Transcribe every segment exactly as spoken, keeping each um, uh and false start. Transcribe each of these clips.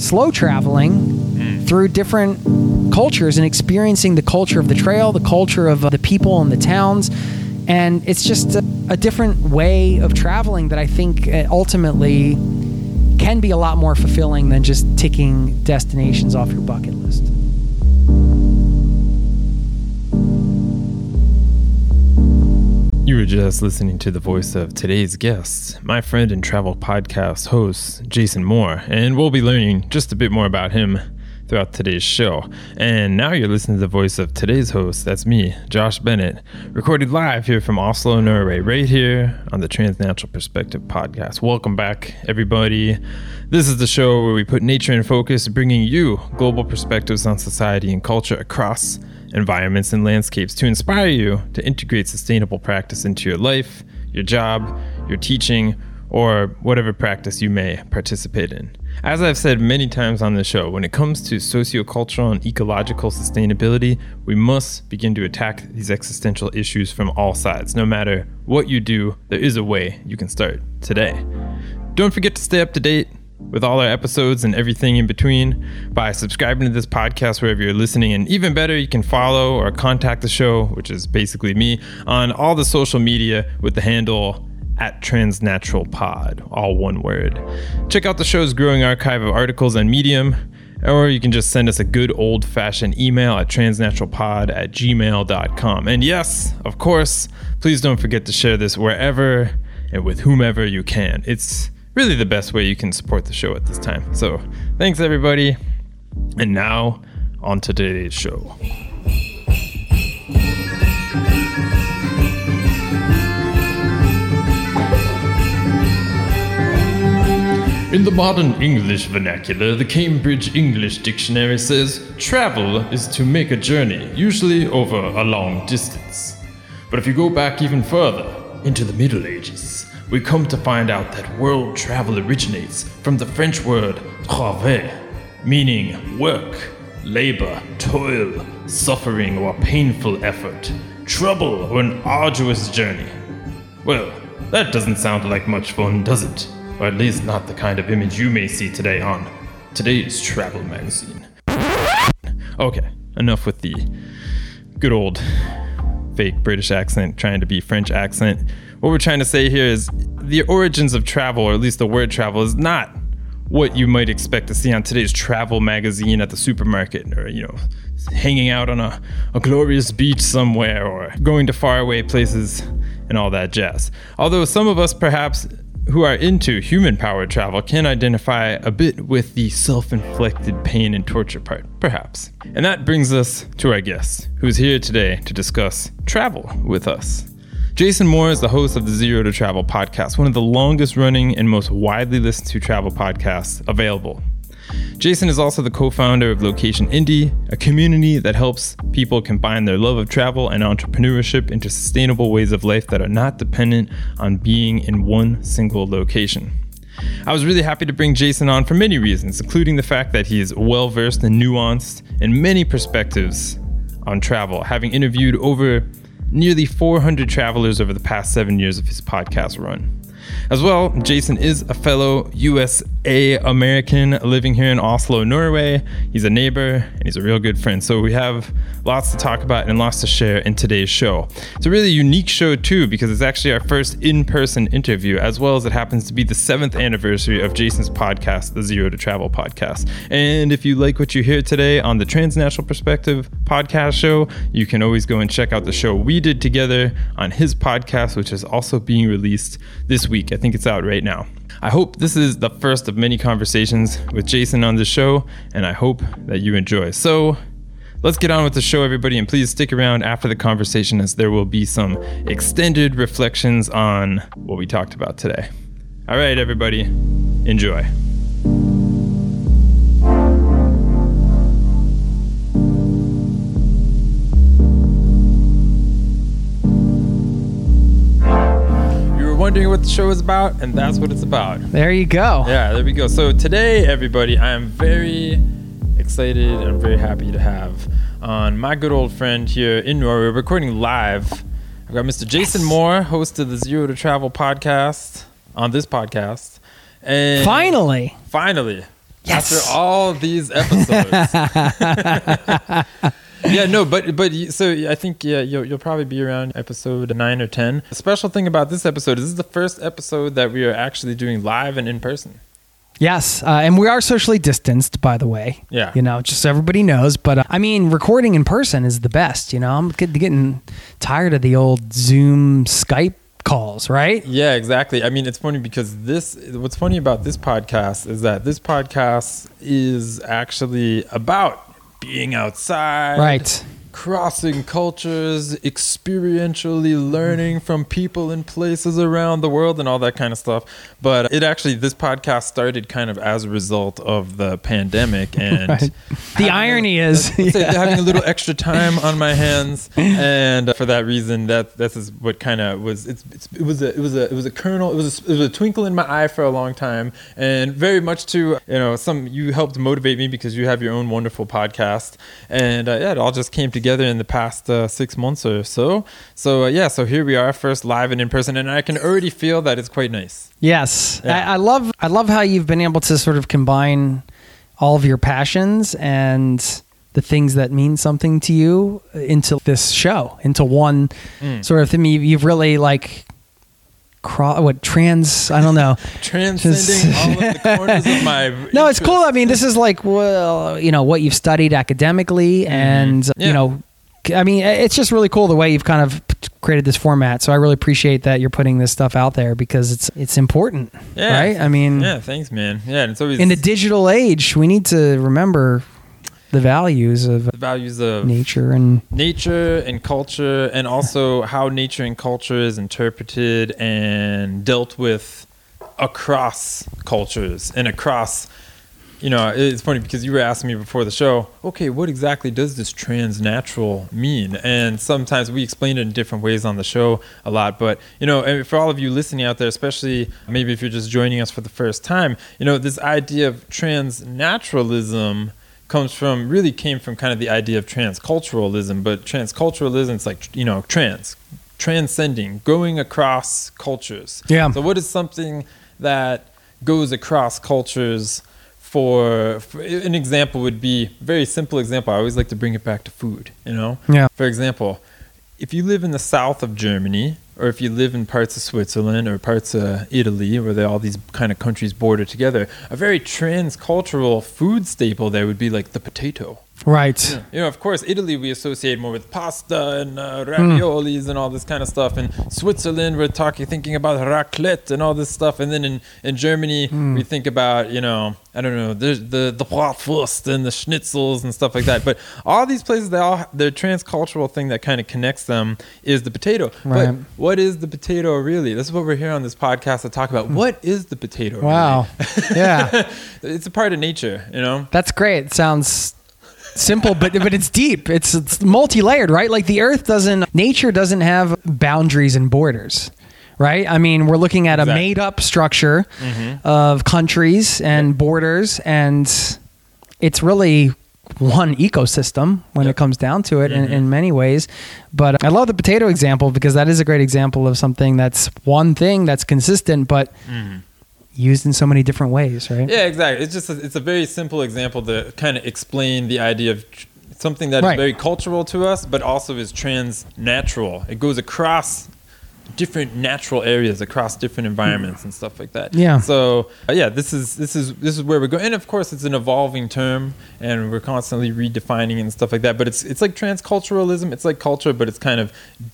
slow traveling mm. through different cultures and experiencing the culture of the trail, the culture of uh, the people and the towns. And it's just a, a different way of traveling that I think uh, ultimately can be a lot more fulfilling than just ticking destinations off your bucket list. You were just listening to the voice of today's guest, my friend and travel podcast host, Jason Moore, and we'll be learning just a bit more about him throughout today's show. And now you're listening to the voice of today's host, that's me, Josh Bennett, recorded live here from Oslo, Norway, right here on the Transnatural Perspective podcast. Welcome back, everybody. This is the show where we put nature in focus, bringing you global perspectives on society and culture across environments and landscapes to inspire you to integrate sustainable practice into your life, your job, your teaching, or whatever practice you may participate in. As I've said many times on the show, when it comes to sociocultural and ecological sustainability, we must begin to attack these existential issues from all sides. No matter what you do, there is a way you can start today. Don't forget to stay up to date with all our episodes and everything in between by subscribing to this podcast wherever you're listening. And even better, you can follow or contact the show, which is basically me, on all the social media with the handle at TransnaturalPod, all one word. Check out the show's growing archive of articles on Medium, or you can just send us a good old-fashioned email at transnaturalpod at gmail dot com. And yes, of course, please don't forget to share this wherever and with whomever you can. It's really the best way you can support the show at this time. So thanks, everybody. And now on to today's show. In the modern English vernacular, the Cambridge English Dictionary says, travel is to make a journey, usually over a long distance. But if you go back even further, into the Middle Ages, we come to find out that world travel originates from the French word travail, meaning work, labor, toil, suffering, or painful effort, trouble, or an arduous journey. Well, that doesn't sound like much fun, does it? Or at least not the kind of image you may see today on today's travel magazine. Okay, enough with the good old fake British accent trying to be French accent. What we're trying to say here is the origins of travel, or at least the word travel, is not what you might expect to see on today's travel magazine at the supermarket, or, you know, hanging out on a, a glorious beach somewhere, or going to faraway places and all that jazz. Although some of us perhaps who are into human-powered travel can identify a bit with the self-inflicted pain and torture part, perhaps. And that brings us to our guest, who's here today to discuss travel with us. Jason Moore is the host of the Zero to Travel podcast, one of the longest-running and most widely listened to travel podcasts available. Jason is also the co-founder of Location Indie, a community that helps people combine their love of travel and entrepreneurship into sustainable ways of life that are not dependent on being in one single location. I was really happy to bring Jason on for many reasons, including the fact that he is well-versed and nuanced in many perspectives on travel, having interviewed over nearly four hundred travelers over the past seven years of his podcast run. As well, Jason is a fellow U S A American living here in Oslo, Norway. He's a neighbor and he's a real good friend. So we have lots to talk about and lots to share in today's show. It's a really unique show too, because it's actually our first in-person interview, as well as it happens to be the seventh anniversary of Jason's podcast, the Zero to Travel podcast. And if you like what you hear today on the Transnatural Perspective podcast show, you can always go and check out the show we did together on his podcast, which is also being released this week. I think it's out right now. I hope this is the first of many conversations with Jason on the show, and I hope that you enjoy. So let's get on with the show, everybody, and please stick around after the conversation, as there will be some extended reflections on what we talked about today. All right, everybody, enjoy. Wondering what the show is about, and that's what it's about. There you go. Yeah, there we go. So today, everybody, I am very excited and I'm very happy to have on my good old friend here in Norway. We're recording live. I've got Mister Jason yes. Moore, host of the Zero to Travel podcast, on this podcast. And finally. Finally. Yes. After all these episodes. Yeah, no, but but you- so I think yeah, you'll you'll probably be around episode nine or ten. The special thing about this episode is this is the first episode that we are actually doing live and in person. Yes, uh, and we are socially distanced, by the way. Yeah. You know, just so everybody knows. But uh, I mean, recording in person is the best. You know, I'm get- getting tired of the old Zoom, Skype calls, right? Yeah, exactly. I mean, it's funny because this. What's funny about this podcast is that this podcast is actually about being outside, Right. crossing cultures, experientially learning from people in places around the world and all that kind of stuff. But it actually, this podcast started kind of as a result of the pandemic. And Right. The irony is, let's say yeah. having a little extra time on my hands, and for that reason, that this is what kind of was. It's, it's it was a it was a it was a kernel. It was a, it was a twinkle in my eye for a long time, and very much to you know some you helped motivate me because you have your own wonderful podcast, and uh, yeah, it all just came together in the past uh, six months or so. So uh, yeah, so here we are, first live and in person, and I can already feel that it's quite nice. Yes, Yeah. I, I love I love how you've been able to sort of combine all of your passions and the things that mean something to you into this show, into one Mm. sort of thing. You- You've really like cro- what trans? I don't know. Transcending all of the corners of my No, it's cool. I interests. mean, this is like, well, you know, what you've studied academically, and Yeah. you know, I mean, it's just really cool the way you've kind of created this format. So I really appreciate that you're putting this stuff out there because it's it's important, Yeah. right? I mean, Yeah, thanks, man. Yeah, and it's always in the digital age, we need to remember the values of the values of nature and nature and culture, and also how nature and culture is interpreted and dealt with across cultures and across. You know, it's funny because you were asking me before the show, okay, what exactly does this transnatural mean? And sometimes we explain it in different ways on the show a lot. But, you know, and for all of you listening out there, especially maybe if you're just joining us for the first time, you know, this idea of transnaturalism comes from, really came from kind of the idea of transculturalism. But transculturalism, it's like, you know, trans, transcending, going across cultures. Yeah. So what is something that goes across cultures? For, for an example would be very simple example. I always like to bring it back to food, you know? Yeah. For example, if you live in the south of Germany, or if you live in parts of Switzerland or parts of Italy, where they all these kind of countries border together, a very transcultural food staple there would be like the potato. right. You know, of course, Italy we associate more with pasta and uh, raviolis and all this kind of stuff. In Switzerland, we're talking, thinking about raclette and all this stuff. And then in, in Germany, we think about, you know, I don't know, the the the bratwurst and the schnitzels and stuff like that. But all these places, they all the transcultural thing that kind of connects them is the potato. Right. But what is the potato really? This is what we're here on this podcast to talk about. What is the potato? Wow. Yeah. Really? It's a part of nature, you know. That's great. It sounds simple, but but it's deep. It's, it's multi-layered, right? Like the earth doesn't, nature doesn't have boundaries and borders, right? I mean, we're looking at a Exactly. made-up structure of countries and borders, and it's really one ecosystem when Yep. it comes down to it in, in many ways. But I love the potato example because that is a great example of something that's one thing that's consistent, but used in so many different ways, right? Yeah, exactly. It's just a, it's a very simple example to kind of explain the idea of tr- something that is Right. very cultural to us, but also is transnatural. It goes across different natural areas, across different environments and stuff like that. Yeah. So uh, yeah, this is this is this is where we're going. And of course, it's an evolving term, and we're constantly redefining it and stuff like that. But it's it's like transculturalism. It's like culture, but it's kind of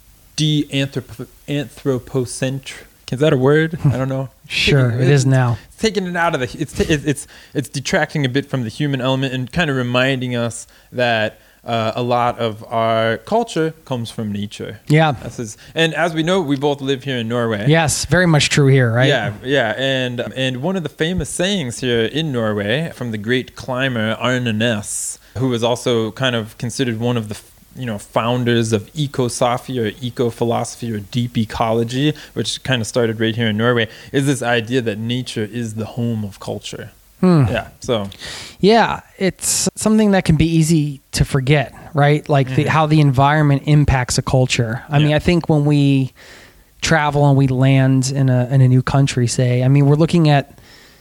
de-anthropocentric. Is that a word? I don't know. Sure, Taking- it is now. It's taking it out of the. It's ta- it's it's it's detracting a bit from the human element and kind of reminding us that uh, a lot of our culture comes from nature. Yeah. That's his, and as we know, we both live here in Norway. Yes, very much true here, right? Yeah, yeah, and and one of the famous sayings here in Norway from the great climber Arne Næss, who was also kind of considered one of the you know founders of ecosophy or eco-philosophy or deep ecology, which kind of started right here in Norway, is this idea that nature is the home of culture. Yeah, so Yeah, it's something that can be easy to forget, right? Like the, how the environment impacts a culture. I mean, Yeah. I think when we travel and we land in a in a new country, say, I mean, we're looking at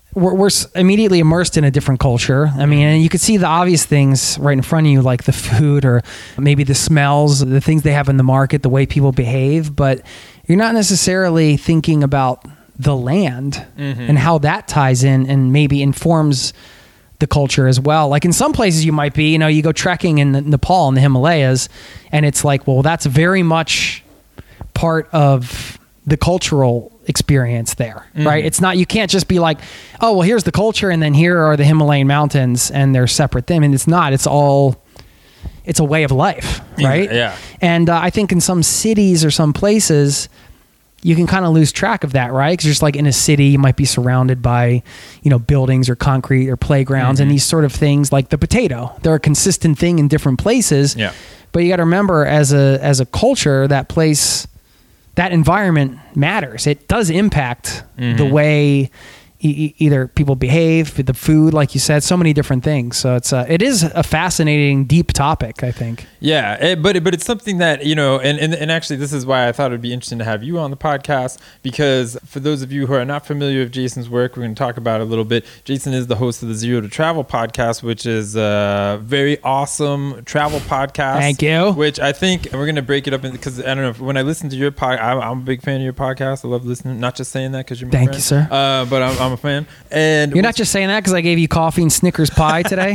we're, we're immediately immersed in a different culture. I mean, and you can see the obvious things right in front of you, like the food or maybe the smells, the things they have in the market, the way people behave, but you're not necessarily thinking about the land mm-hmm. and how that ties in and maybe informs the culture as well. Like in some places you might be, you know, you go trekking in Nepal in the Himalayas and it's like, well, that's very much part of the cultural experience there, mm-hmm. right? It's not, you can't just be like, oh, well, here's the culture and then here are the Himalayan mountains and they're separate thing. I mean, it's not, it's all, it's a way of life, right? Yeah. And uh, I think in some cities or some places, you can kind of lose track of that, right? Because just like in a city, you might be surrounded by, you know, buildings or concrete or playgrounds mm-hmm. and these sort of things like the potato. They're a consistent thing in different places. Yeah. But you got to remember as a, as a culture, that place, that environment matters. It does impact mm-hmm. the way e- either people behave, the food, like you said, so many different things. So it's a, it is a fascinating, deep topic, I think. Yeah, it, but but it's something that, you know, and, and, and actually this is why I thought it would be interesting to have you on the podcast, because for those of you who are not familiar with Jason's work, we're going to talk about it a little bit. Jason is the host of the Zero to Travel podcast, which is a very awesome travel podcast. Thank you. Which I think, and we're going to break it up because I don't know, if, when I listen to your podcast, I'm, I'm a big fan of your podcast. I love listening, not just saying that because you're my Thank friend, you, sir. Uh, but I'm, I'm a fan. And you're not just saying that because I gave you coffee and Snickers pie today.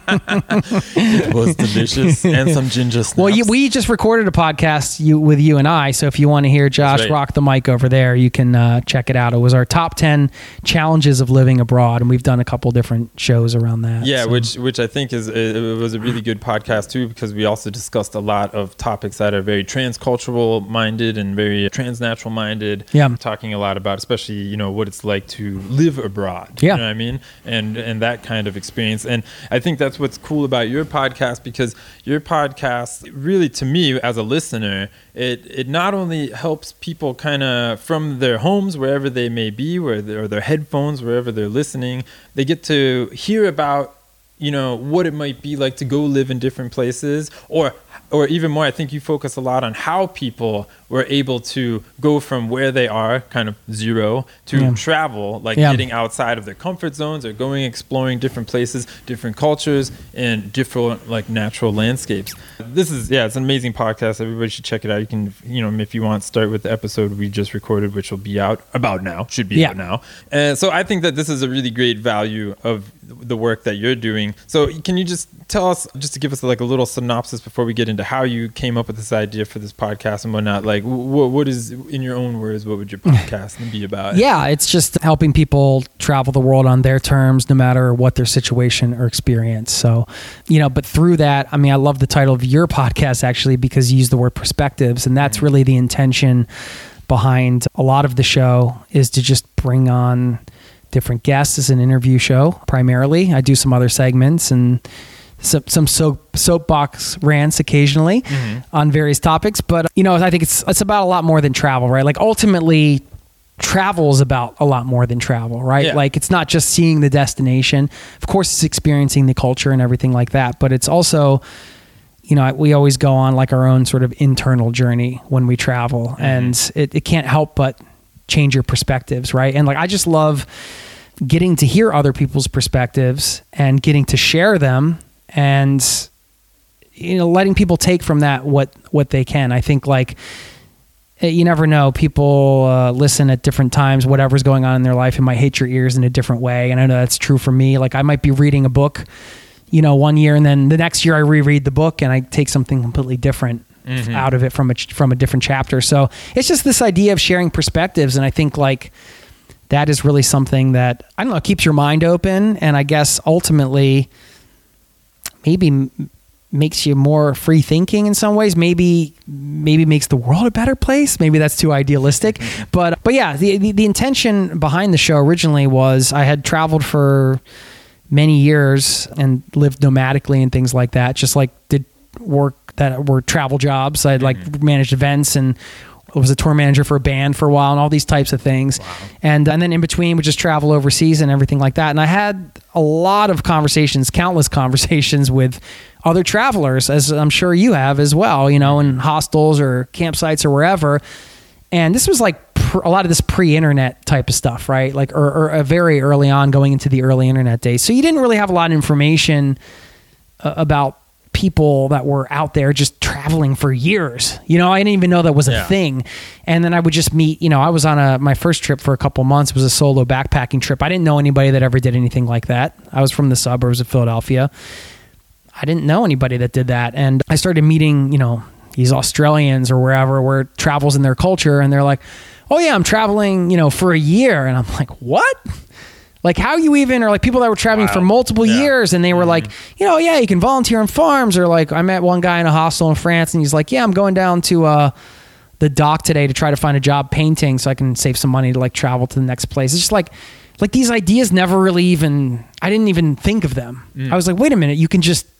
It was delicious. And some ginger snaps. Well, you, we just recorded a podcast you, with you and I, so if you want to hear Josh right. rock the mic over there, you can uh, check it out. It was our top ten challenges of living abroad, and we've done a couple different shows around that. Yeah, so. which which I think is it was a really good podcast too, because we also discussed a lot of topics that are very transcultural minded and very transnatural minded. Yeah, talking a lot about, especially, you know, what it's like to live abroad. Yeah, you know what I mean, and and that kind of experience. And I think that's what's cool about your podcast, because your podcast really, to me as a listener, it it not only helps people kind of from their homes, wherever they may be, where or their headphones, wherever they're listening, they get to hear about, you know, what it might be like to go live in different places, or or even more, I think you focus a lot on how people were able to go from where they are, kind of zero, to yeah. travel, like yeah. getting outside of their comfort zones or going exploring different places, different cultures, and different like natural landscapes. This is, yeah, it's an amazing podcast. Everybody should check it out. You can, you know, if you want, start with the episode we just recorded, which will be out about now, should be yeah. out now. And so I think that this is a really great value of the work that you're doing. So can you just tell us, just to give us like a little synopsis before we get into how you came up with this idea for this podcast and whatnot, like what, what is, in your own words, what would your podcast be about? Yeah, it's just helping people travel the world on their terms, no matter what their situation or experience. So, you know, but through that, I mean, I love the title of your podcast actually, because you use the word perspectives, and that's mm-hmm. really the intention behind a lot of the show, is to just bring on different guests. As an interview show primarily. I do some other segments and some, some soap, soapbox rants occasionally mm-hmm. on various topics. But, you know, I think it's it's about a lot more than travel, right? Like ultimately, travel is about a lot more than travel, right? Yeah. Like it's not just seeing the destination. Of course, it's experiencing the culture and everything like that. But it's also, you know, we always go on like our own sort of internal journey when we travel. Mm-hmm. And it, it can't help but change your perspectives, right? And like I just love getting to hear other people's perspectives and getting to share them, and you know, letting people take from that what what they can. I think like you never know, people uh, listen at different times, whatever's going on in their life, and might hit your ears in a different way. And I know that's true for me. Like I might be reading a book, you know, one year, and then the next year I reread the book and I take something completely different mm-hmm. out of it from a from a different chapter. So it's just this idea of sharing perspectives, and I think like that is really something that, I don't know, keeps your mind open, and I guess ultimately maybe m- makes you more free thinking in some ways. Maybe maybe makes the world a better place. Maybe that's too idealistic, mm-hmm. but but yeah, the, the the intention behind the show originally was I had traveled for many years and lived nomadically and things like that. Just like did work that were travel jobs. I'd like mm-hmm. managed events and was a tour manager for a band for a while and all these types of things. Wow. And, and then in between would just travel overseas and everything like that. And I had a lot of conversations, countless conversations with other travelers, as I'm sure you have as well, you know, in hostels or campsites or wherever. And this was like pr- a lot of this pre-internet type of stuff, right? Like, or, or uh, very early on, going into the early internet days. So you didn't really have a lot of information uh, about people that were out there just traveling for years. You know, I didn't even know that was a Yeah. thing. And then I would just meet, you know, I was on a, my first trip for a couple months was a solo backpacking trip. I didn't know anybody that ever did anything like that. I was from the suburbs of Philadelphia. I didn't know anybody that did that. And I started meeting, you know, these Australians or wherever, where travel's in their culture. And they're like, oh yeah, I'm traveling, you know, for a year. And I'm like, what? Like, how you even, or like people that were traveling Wow. for multiple Yeah. years, and they were Mm-hmm. like, you know, yeah, you can volunteer on farms, or like, I met one guy in a hostel in France, and he's like, yeah, I'm going down to uh, the dock today to try to find a job painting, so I can save some money to like travel to the next place. It's just like, like these ideas never really even, I didn't even think of them. Mm. I was like, wait a minute, you can just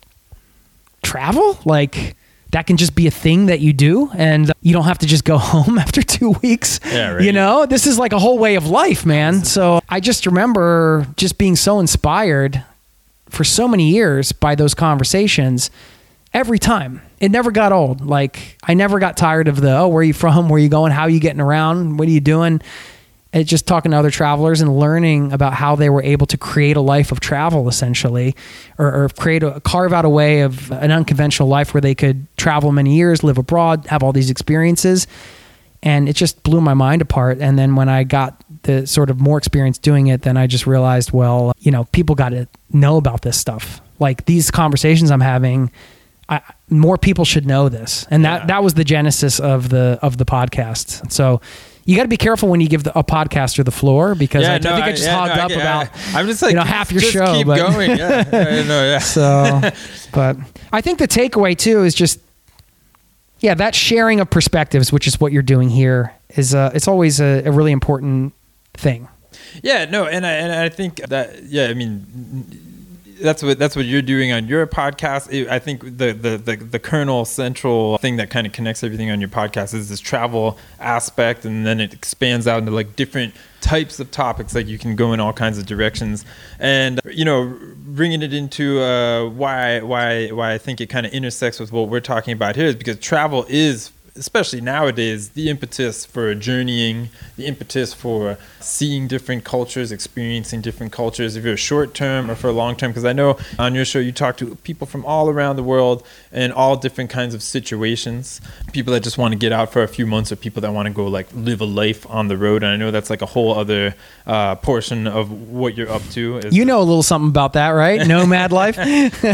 travel, like. That can just be a thing that you do, and you don't have to just go home after two weeks. Yeah, right. You know, this is like a whole way of life, man. So I just remember just being so inspired for so many years by those conversations every time. It never got old. Like, I never got tired of the, oh, where are you from? Where are you going? How are you getting around? What are you doing? It's just talking to other travelers and learning about how they were able to create a life of travel, essentially, or, or create a carve out a way of an unconventional life where they could travel many years, live abroad, have all these experiences. And it just blew my mind apart. And then when I got the sort of more experience doing it, then I just realized, well, you know, people got to know about this stuff. Like, these conversations I'm having, I, more people should know this. And that, Yeah. that was the genesis of the, of the podcast. So you got to be careful when you give the, a podcaster the floor, because I, I think I just yeah, hogged no, I up get- about, I, I'm just like, you know, half your just show, Keep but- going. Yeah, I know, yeah. so, but I think the takeaway too is just, yeah, that sharing of perspectives, which is what you're doing here, is uh, it's always a, a really important thing. Yeah, no, and I and I think that yeah, I mean that's what that's what you're doing on your podcast. It, I think the, the the the kernel central thing that kind of connects everything on your podcast is this travel aspect, and then it expands out into like different types of topics. Like you can go in all kinds of directions, and you know, bringing it into uh, why why why I think it kind of intersects with what we're talking about here is because travel is, especially nowadays, the impetus for journeying, the impetus for seeing different cultures, experiencing different cultures, if you're short term or for a long term. Because I know on your show you talk to people from all around the world in all different kinds of situations. People that just want to get out for a few months, or people that want to go like live a life on the road. And I know that's like a whole other uh, portion of what you're up to. Is You know a little something about that, right? Nomad life. yeah,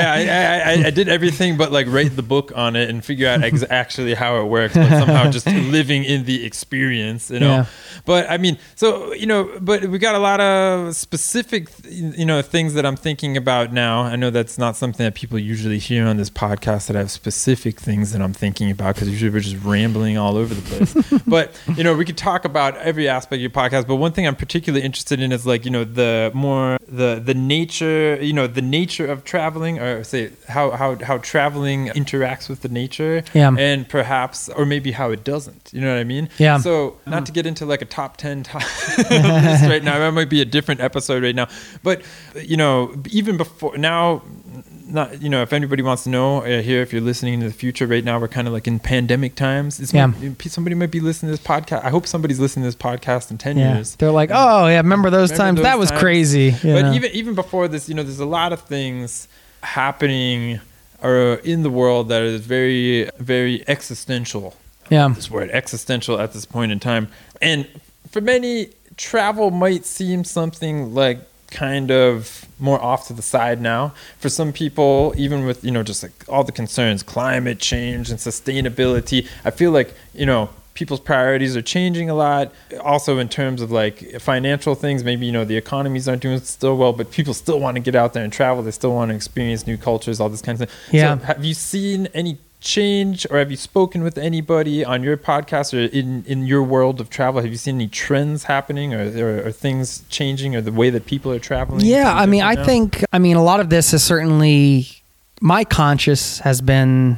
I, I, I did everything but like write the book on it and figure out ex- actually how it works, but somehow just living in the experience, you know. Yeah. But I mean, so you know, but we got a lot of specific, you know, things that I'm thinking about now. I know that's not something that people usually hear on this podcast, that I have specific things that I'm thinking about, because usually we're just rambling all over the place. But you know, we could talk about every aspect of your podcast. But one thing I'm particularly interested in is like, you know, the more the the nature, you know, the nature of traveling, or say how how how traveling interacts with the nature, Yeah. and perhaps, or maybe how it doesn't. You know what I mean? Yeah. So not to get into like a top ten top list right now, that might be a different episode right now. But you know, even before now, not you know, if anybody wants to know uh, here, if you're listening in the future, right now we're kind of like in pandemic times. It's Yeah. might, somebody might be listening to this podcast. I hope somebody's listening to this podcast in ten Yeah. years. They're like, oh yeah, remember those Remember times? those That was times? crazy. You But know? even even before this, you know, there's a lot of things happening or in the world that is very very existential. yeah, This word existential at this point in time, and for many, travel might seem something like kind of more off to the side now. For some people, even with, you know, just like all the concerns, climate change and sustainability, I feel like, you know, people's priorities are changing a lot. Also in terms of like financial things, maybe, you know, the economies aren't doing still well, but people still want to get out there and travel. They still want to experience new cultures, all this kind of thing. Yeah. So have you seen any change, or have you spoken with anybody on your podcast or in, in your world of travel? Have you seen any trends happening, or, or, or things changing, or the way that people are traveling? yeah. I mean, I now? think, I mean, a lot of this is certainly, my conscious has been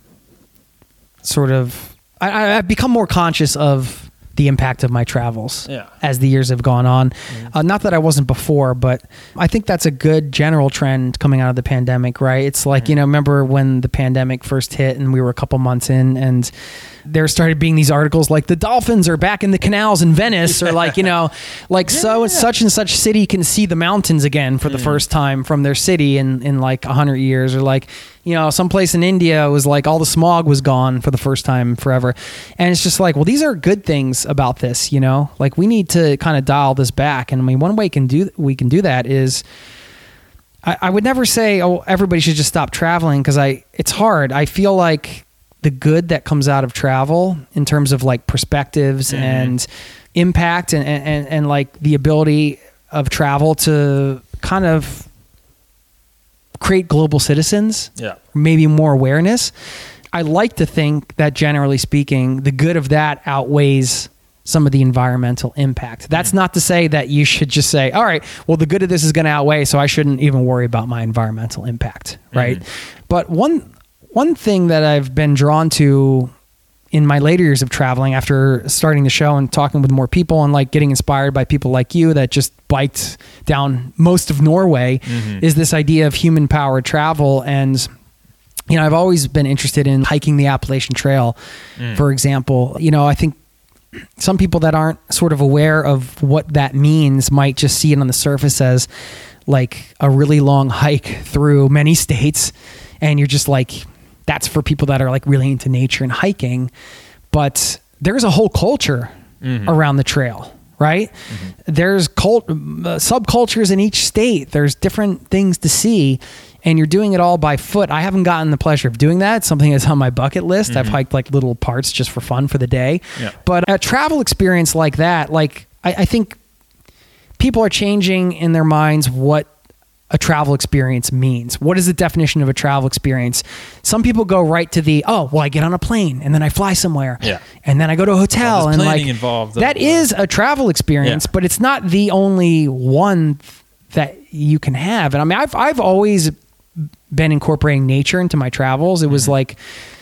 sort of, I, I- I've become more conscious of the impact of my travels Yeah. as the years have gone on. Uh, not that I wasn't before, but I think that's a good general trend coming out of the pandemic, right? It's like, you know, remember when the pandemic first hit and we were a couple months in, and there started being these articles like the dolphins are back in the canals in Venice, or like, you know, like yeah. so such and such city can see the mountains again for the mm. first time from their city in, in like a hundred years, or like, you know, someplace in India was like all the smog was gone for the first time forever. And it's just like, well, these are good things about this, you know, like we need to kind of dial this back. And I mean, one way can do, we can do that is, I, I would never say, oh, everybody should just stop traveling. Cause I, it's hard. I feel like the good that comes out of travel in terms of like perspectives mm-hmm. and impact and, and, and, and like the ability of travel to kind of create global citizens, yeah, maybe more awareness. I like to think that generally speaking, the good of that outweighs some of the environmental impact. That's mm-hmm. not to say that you should just say, all right, well, the good of this is going to outweigh, so I shouldn't even worry about my environmental impact, right? Mm-hmm. But one one thing that I've been drawn to in my later years of traveling after starting the show and talking with more people and like getting inspired by people like you that just biked down most of Norway mm-hmm. is this idea of human powered travel. And, you know, I've always been interested in hiking the Appalachian Trail, mm. for example. You know, I think some people that aren't sort of aware of what that means might just see it on the surface as like a really long hike through many states. And you're just like, that's for people that are like really into nature and hiking, but there's a whole culture mm-hmm. around the trail, right? Mm-hmm. There's cult, uh, subcultures in each state. There's different things to see, and you're doing it all by foot. I haven't gotten the pleasure of doing that. It's something that's on my bucket list. Mm-hmm. I've hiked like little parts just for fun for the day, yeah. but a travel experience like that, like I, I think people are changing in their minds what a travel experience means. What is the definition of a travel experience? Some people go right to the, oh, well, I get on a plane and then I fly somewhere yeah. and then I go to a hotel, well, and like involved. that is a travel experience, yeah. but it's not the only one that you can have. And I mean, I've, I've always been incorporating nature into my travels. It was mm-hmm. like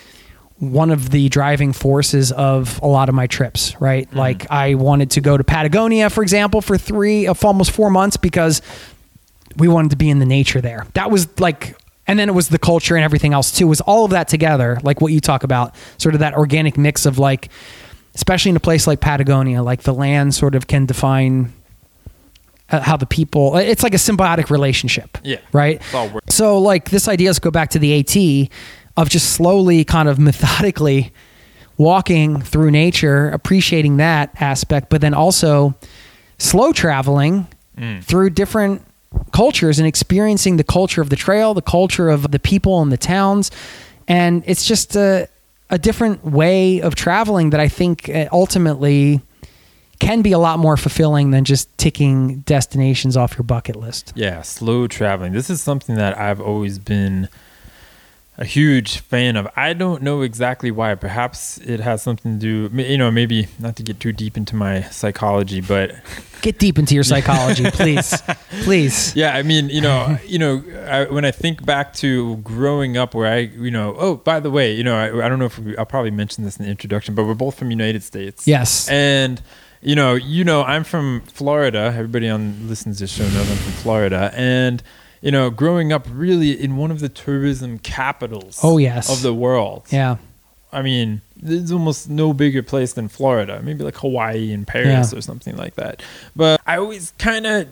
one of the driving forces of a lot of my trips, right? Mm-hmm. Like I wanted to go to Patagonia, for example, for three, uh, almost four months because we wanted to be in the nature there. That was like, and then it was the culture and everything else too. It was all of that together, like what you talk about, sort of that organic mix of like, especially in a place like Patagonia, like the land sort of can define uh, how the people, it's like a symbiotic relationship. Yeah. Right? It's all work. So like this idea, let's go back to the AT, of just slowly kind of methodically walking through nature, appreciating that aspect, but then also slow traveling mm. through different cultures and experiencing the culture of the trail, the culture of the people in the towns. And it's just a, a different way of traveling that I think ultimately can be a lot more fulfilling than just ticking destinations off your bucket list. Yeah, slow traveling. This is something that I've always been a huge fan of. I don't know exactly why. Perhaps it has something to do, you know, maybe not to get too deep into my psychology, but get deep into your psychology, please, please. Yeah, I mean, you know, you know, I, when I think back to growing up, where I, you know, oh, by the way, you know, I, I don't know if we, I'll probably mention this in the introduction, but we're both from United States. Yes, and you know, you know, I'm from Florida. Everybody on listens to this show knows I'm from Florida, and you know, growing up really in one of the tourism capitals oh, yes. of the world. Yeah. I mean, there's almost no bigger place than Florida. Maybe like Hawaii and Paris yeah. or something like that. But I always kind of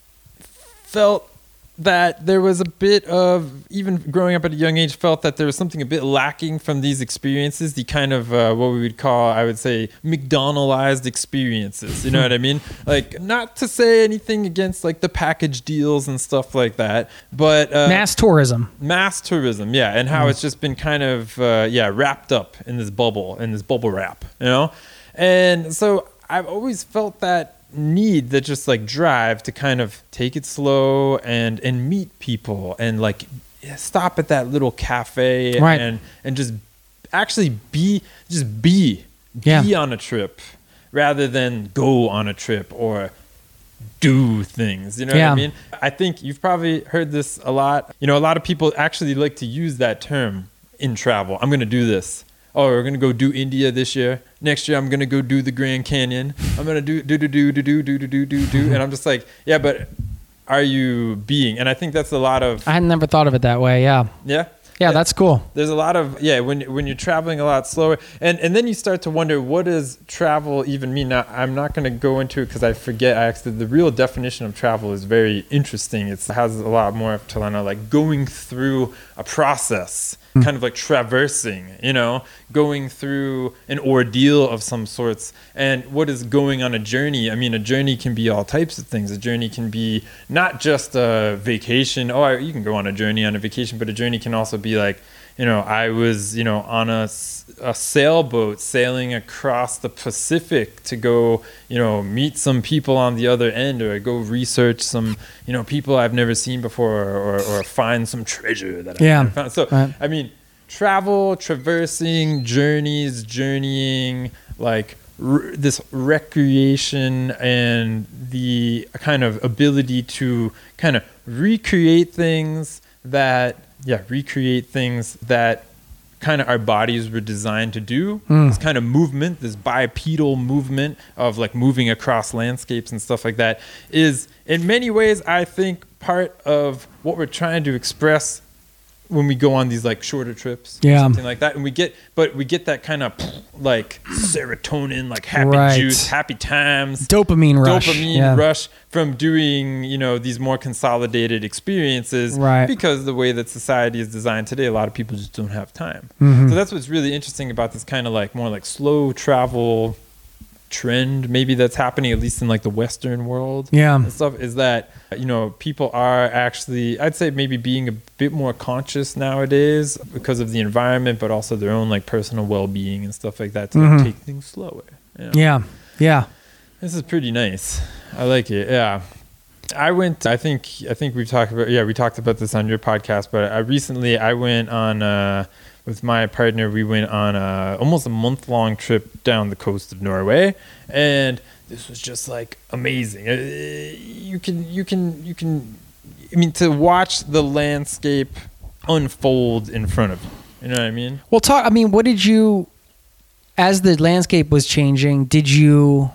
felt that there was a bit of, even growing up at a young age, felt that there was something a bit lacking from these experiences, the kind of uh, what we would call, I would say, McDonaldized experiences. You know what I mean? Like, not to say anything against like the package deals and stuff like that, but uh, mass tourism, mass tourism, yeah, and how mm. it's just been kind of uh, yeah wrapped up in this bubble, in this bubble wrap, you know. And so I've always felt that need, that just like drive to kind of take it slow and and meet people and like stop at that little cafe right. and and just actually be just be yeah. be on a trip rather than go on a trip or do things, you know yeah. what I mean? I think you've probably heard this a lot. You know, a lot of people actually like to use that term in travel. I'm going to do this. Oh, we're going to go do India this year. Next year, I'm going to go do the Grand Canyon. I'm going to do, do, do, do, do, do, do, do, do, do, do. And I'm just like, yeah, but are you being? And I think that's a lot of... I had never thought of it that way, yeah. Yeah? Yeah, that's cool. There's a lot of yeah when when you're traveling a lot slower, and and then you start to wonder, what does travel even mean? Now, I'm not going to go into it because I forget. I actually the real definition of travel is very interesting. It's, it has a lot more to learn, like going through a process, mm. kind of like traversing, you know, going through an ordeal of some sorts. And what is going on a journey? I mean, a journey can be all types of things. A journey can be not just a vacation. Oh, you can go on a journey on a vacation, but a journey can also be like, you know, I was, you know, on a, a sailboat sailing across the Pacific to go, you know, meet some people on the other end, or go research some, you know, people I've never seen before, or, or find some treasure that I've yeah. never found. So, right. I mean, travel, traversing, journeys, journeying, like r- this recreation and the kind of ability to kind of recreate things that, yeah, recreate things that kind of our bodies were designed to do. Mm. This kind of movement, this bipedal movement of like moving across landscapes and stuff like that, is in many ways, I think, part of what we're trying to express when we go on these like shorter trips, yeah, or something like that. And we get, but we get that kind of like serotonin, like happy right. juice, happy times, dopamine rush, dopamine yeah. rush from doing, you know, these more consolidated experiences, right. because the way that society is designed today, a lot of people just don't have time. Mm-hmm. So that's what's really interesting about this kind of like more like slow travel trend, maybe that's happening at least in like the Western world, yeah, and stuff, is that, you know, people are actually, I'd say, maybe being a bit more conscious nowadays because of the environment, but also their own like personal well-being and stuff like that, to mm-hmm. like, take things slower. You know? Yeah, yeah. This is pretty nice. I like it. Yeah. I went, I think, I think we've talked about, yeah, we talked about this on your podcast, but I recently, I went on, uh, with my partner, we went on a, almost a month long trip down the coast of Norway, and this was just like amazing. Uh, you can, you can, you can, I mean, to watch the landscape unfold in front of you. You know what I mean? Well, talk, I mean, what did you, as the landscape was changing, did you,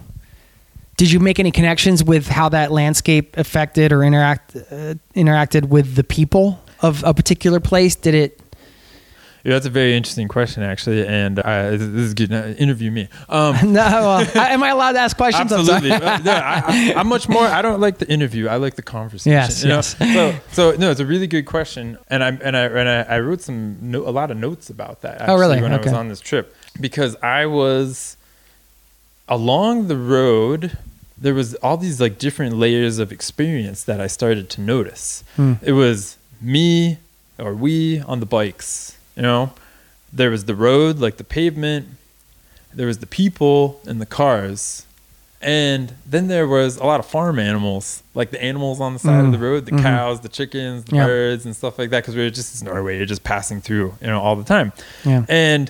did you make any connections with how that landscape affected or interact, uh, interacted with the people of a particular place? Did it? Yeah, that's a very interesting question, actually, and uh, this is good. Uh, interview me. Um, no, uh, am I allowed to ask questions? Absolutely. uh, no, I, I, I'm much more. I don't like the interview. I like the conversation. Yes. You know? yes. So, so no, it's a really good question, and I and I and I, I wrote some no, a lot of notes about that. Actually, oh, really? When okay. I was on this trip, because I was along the road. There was all these like different layers of experience that I started to notice. Hmm. It was me or we on the bikes. You know, there was the road, like the pavement, there was the people and the cars, and then there was a lot of farm animals, like the animals on the side mm. of the road, the mm-hmm. cows, the chickens, the yep. birds and stuff like that, because we were just in Norway, you're just passing through, you know, all the time. Yeah. And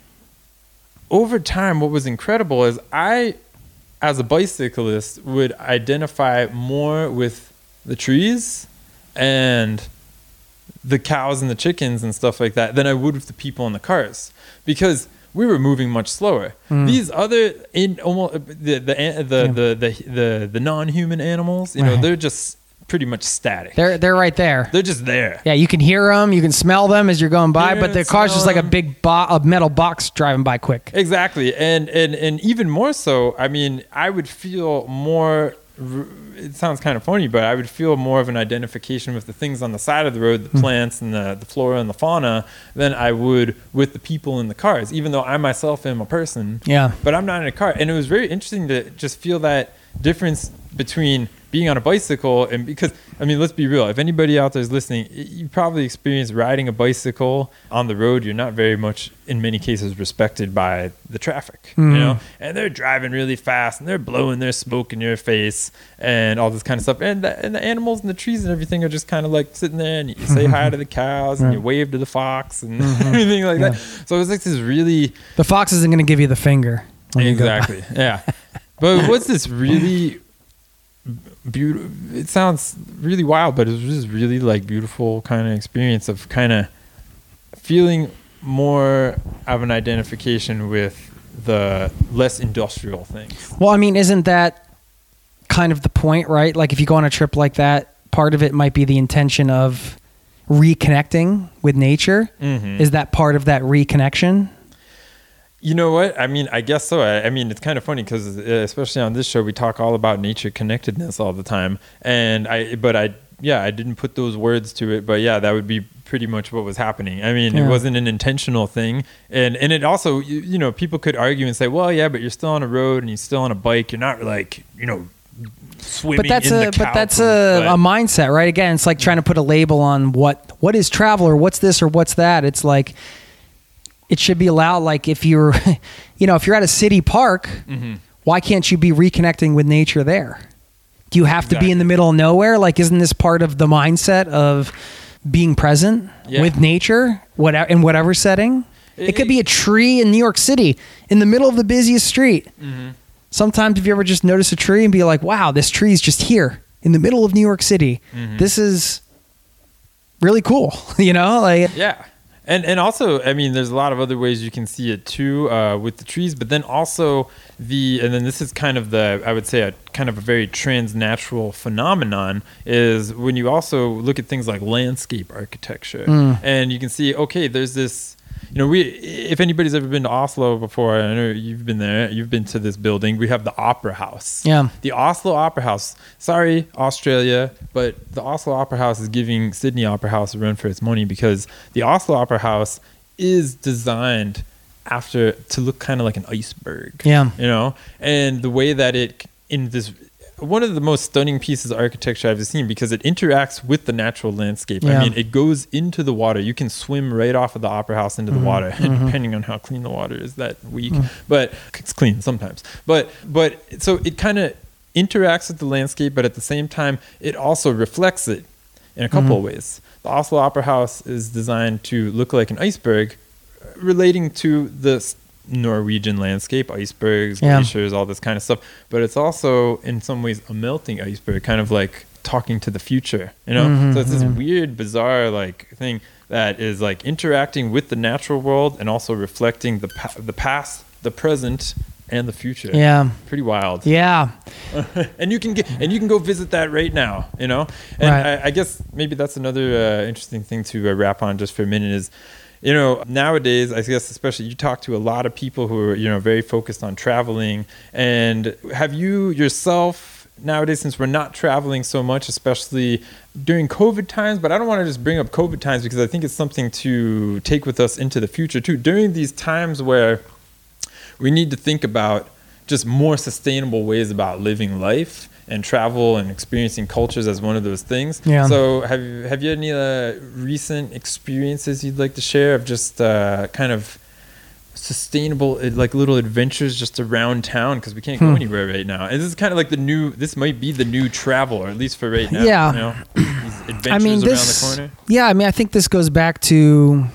over time, what was incredible is I, as a bicyclist, would identify more with the trees and the cows and the chickens and stuff like that than I would with the people in the cars, because we were moving much slower. Mm. These other in almost the the the yeah. the, the, the the non-human animals, you right. know, they're just pretty much static. They're they're right there. They're just there. Yeah, you can hear them, you can smell them as you're going by, Hear but the car's just like a big bo- a metal box driving by quick. Exactly, and and and even more so. I mean, I would feel more. It sounds kind of funny, but I would feel more of an identification with the things on the side of the road, the mm. plants and the, the flora and the fauna, than I would with the people in the cars, even though I myself am a person. Yeah. But I'm not in a car. And it was very interesting to just feel that difference between being on a bicycle and, because, I mean, let's be real. If anybody out there is listening, you probably experienced riding a bicycle on the road. You're not very much, in many cases, respected by the traffic, mm. you know, and they're driving really fast and they're blowing their smoke in your face and all this kind of stuff. And the, and the animals and the trees and everything are just kind of like sitting there, and you say hi to the cows and right. you wave to the fox and mm-hmm. everything like yeah. that. So it was like this really... The fox isn't going to give you the finger. Exactly. Yeah. But what's this really... beautiful, it sounds really wild, but it was just really like beautiful kind of experience of kind of feeling more of an identification with the less industrial things. Well, I mean, isn't that kind of the point, right? Like if you go on a trip like that, part of it might be the intention of reconnecting with nature? Mm-hmm. Is that part of that reconnection? You know what? I mean, I guess so. I, I mean, it's kind of funny because, uh, especially on this show, we talk all about nature connectedness all the time. And I, but I, yeah, I didn't put those words to it. But yeah, that would be pretty much what was happening. I mean, Yeah. it wasn't an intentional thing. And and it also, you, you know, people could argue and say, well, yeah, but you're still on a road and you're still on a bike. You're not like, you know, swimming But that's in a the but that's cow a, poop, a mindset, right? Again, it's like trying to put a label on what what is travel or what's this or what's that. It's like it should be allowed. Like if you're, you know, if you're at a city park, Mhm. why can't you be reconnecting with nature there? Do you have to be Exactly. in the middle of nowhere? Like, isn't this part of the mindset of being present Yeah. with nature, whatever in whatever setting? It, It- could be a tree in New York City in the middle of the busiest street. Mm-hmm. Sometimes, have you ever just noticed a tree and be like, "Wow, this tree is just here in the middle of New York City. Mhm. This is really cool." You know, like Yeah. And and also, I mean, there's a lot of other ways you can see it too, uh, with the trees, but then also the, and then this is kind of the, I would say a kind of a very transnatural phenomenon is when you also look at things like landscape architecture Mm. and you can see, okay, there's this, you know, we, if anybody's ever been to Oslo before, I know you've been there, you've been to this building, we have the Opera House. Yeah. The Oslo Opera House. Sorry, Australia, but the Oslo Opera House is giving Sydney Opera House a run for its money because the Oslo Opera House is designed after to look kind of like an iceberg. Yeah. You know, and the way that it in this one of the most stunning pieces of architecture I've seen because it interacts with the natural landscape. Yeah. I mean, it goes into the water. You can swim right off of the Opera House into the Mm-hmm. water, depending on how clean the water is that week. But it's clean sometimes. But but so it kind of interacts with the landscape, but at the same time, it also reflects it in a couple Mm-hmm. of ways. The Oslo Opera House is designed to look like an iceberg, relating to the s- Norwegian landscape, icebergs, Yeah. glaciers, all this kind of stuff. But it's also, in some ways, a melting iceberg, kind of like talking to the future, you know? Mhm, So it's this mhm. weird, bizarre, like thing that is like interacting with the natural world and also reflecting the pa- the past, the present, and the future. Yeah. Pretty wild. Yeah. and you can get and you can go visit that right now, you know. And Right. I, I guess maybe that's another uh, interesting thing to uh, wrap on just for a minute is, you know, nowadays I guess especially you talk to a lot of people who are, you know, very focused on traveling. And have you yourself nowadays, since we're not traveling so much, especially during COVID times, but I don't want to just bring up COVID times because I think it's something to take with us into the future too. During these times where we need to think about just more sustainable ways about living life and travel and experiencing cultures as one of those things. Yeah. So have you, have you had any uh, recent experiences you'd like to share of just uh, kind of sustainable, uh, like little adventures just around town? Because we can't go Hmm. anywhere right now. And this is kind of like the new, this might be the new travel, or at least for right now. Yeah. You know, these adventures I mean, around this. the corner. Yeah, I mean, I think this goes back to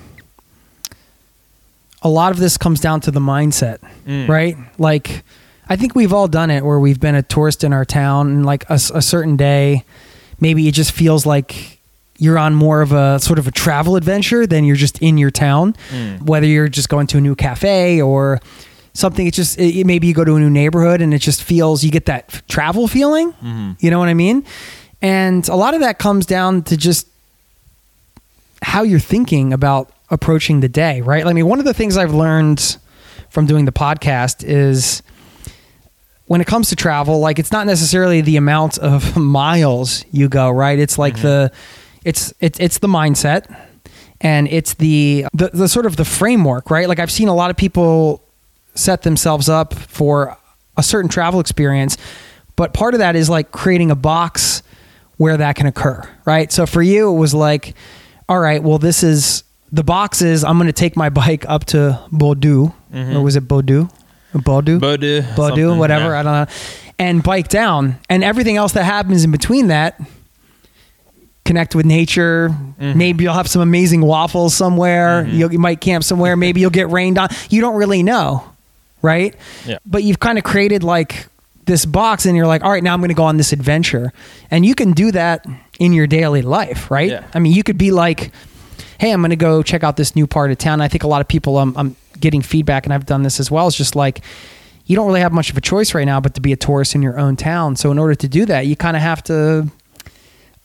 a lot of this comes down to the mindset, Mm. right? Like, I think we've all done it where we've been a tourist in our town, and like a, s- a certain day, maybe it just feels like you're on more of a sort of a travel adventure than you're just in your town. Mm. Whether you're just going to a new cafe or something, it just it, maybe you go to a new neighborhood and it just feels you get that f- travel feeling. Mhm. You know what I mean? And a lot of that comes down to just how you're thinking about approaching the day, right? I mean, one of the things I've learned from doing the podcast is when it comes to travel, like it's not necessarily the amount of miles you go, right? It's like Mhm. the, it's, it's, it's the mindset and it's the, the, the sort of the framework, right? Like I've seen a lot of people set themselves up for a certain travel experience, but part of that is like creating a box where that can occur, right? So for you, it was like, all right, well, this is the box is I'm going to take my bike up to Bordeaux, Mhm. or was it Bordeaux? Bordeaux? Bordeaux, Bordeaux, something, whatever, yeah. I don't know, and bike down, and everything else that happens in between that. Connect with nature. Mhm. Maybe you'll have some amazing waffles somewhere. Mhm. You'll, you might camp somewhere. Maybe you'll get rained on. You don't really know, right? Yeah. But you've kind of created like this box, and you're like, all right, now I'm going to go on this adventure, and you can do that in your daily life, right? Yeah. I mean, you could be like, hey, I'm going to go check out this new part of town. I think a lot of people, um, I'm getting feedback, and I've done this as well. It's just like, you don't really have much of a choice right now, but to be a tourist in your own town. So in order to do that, you kind of have to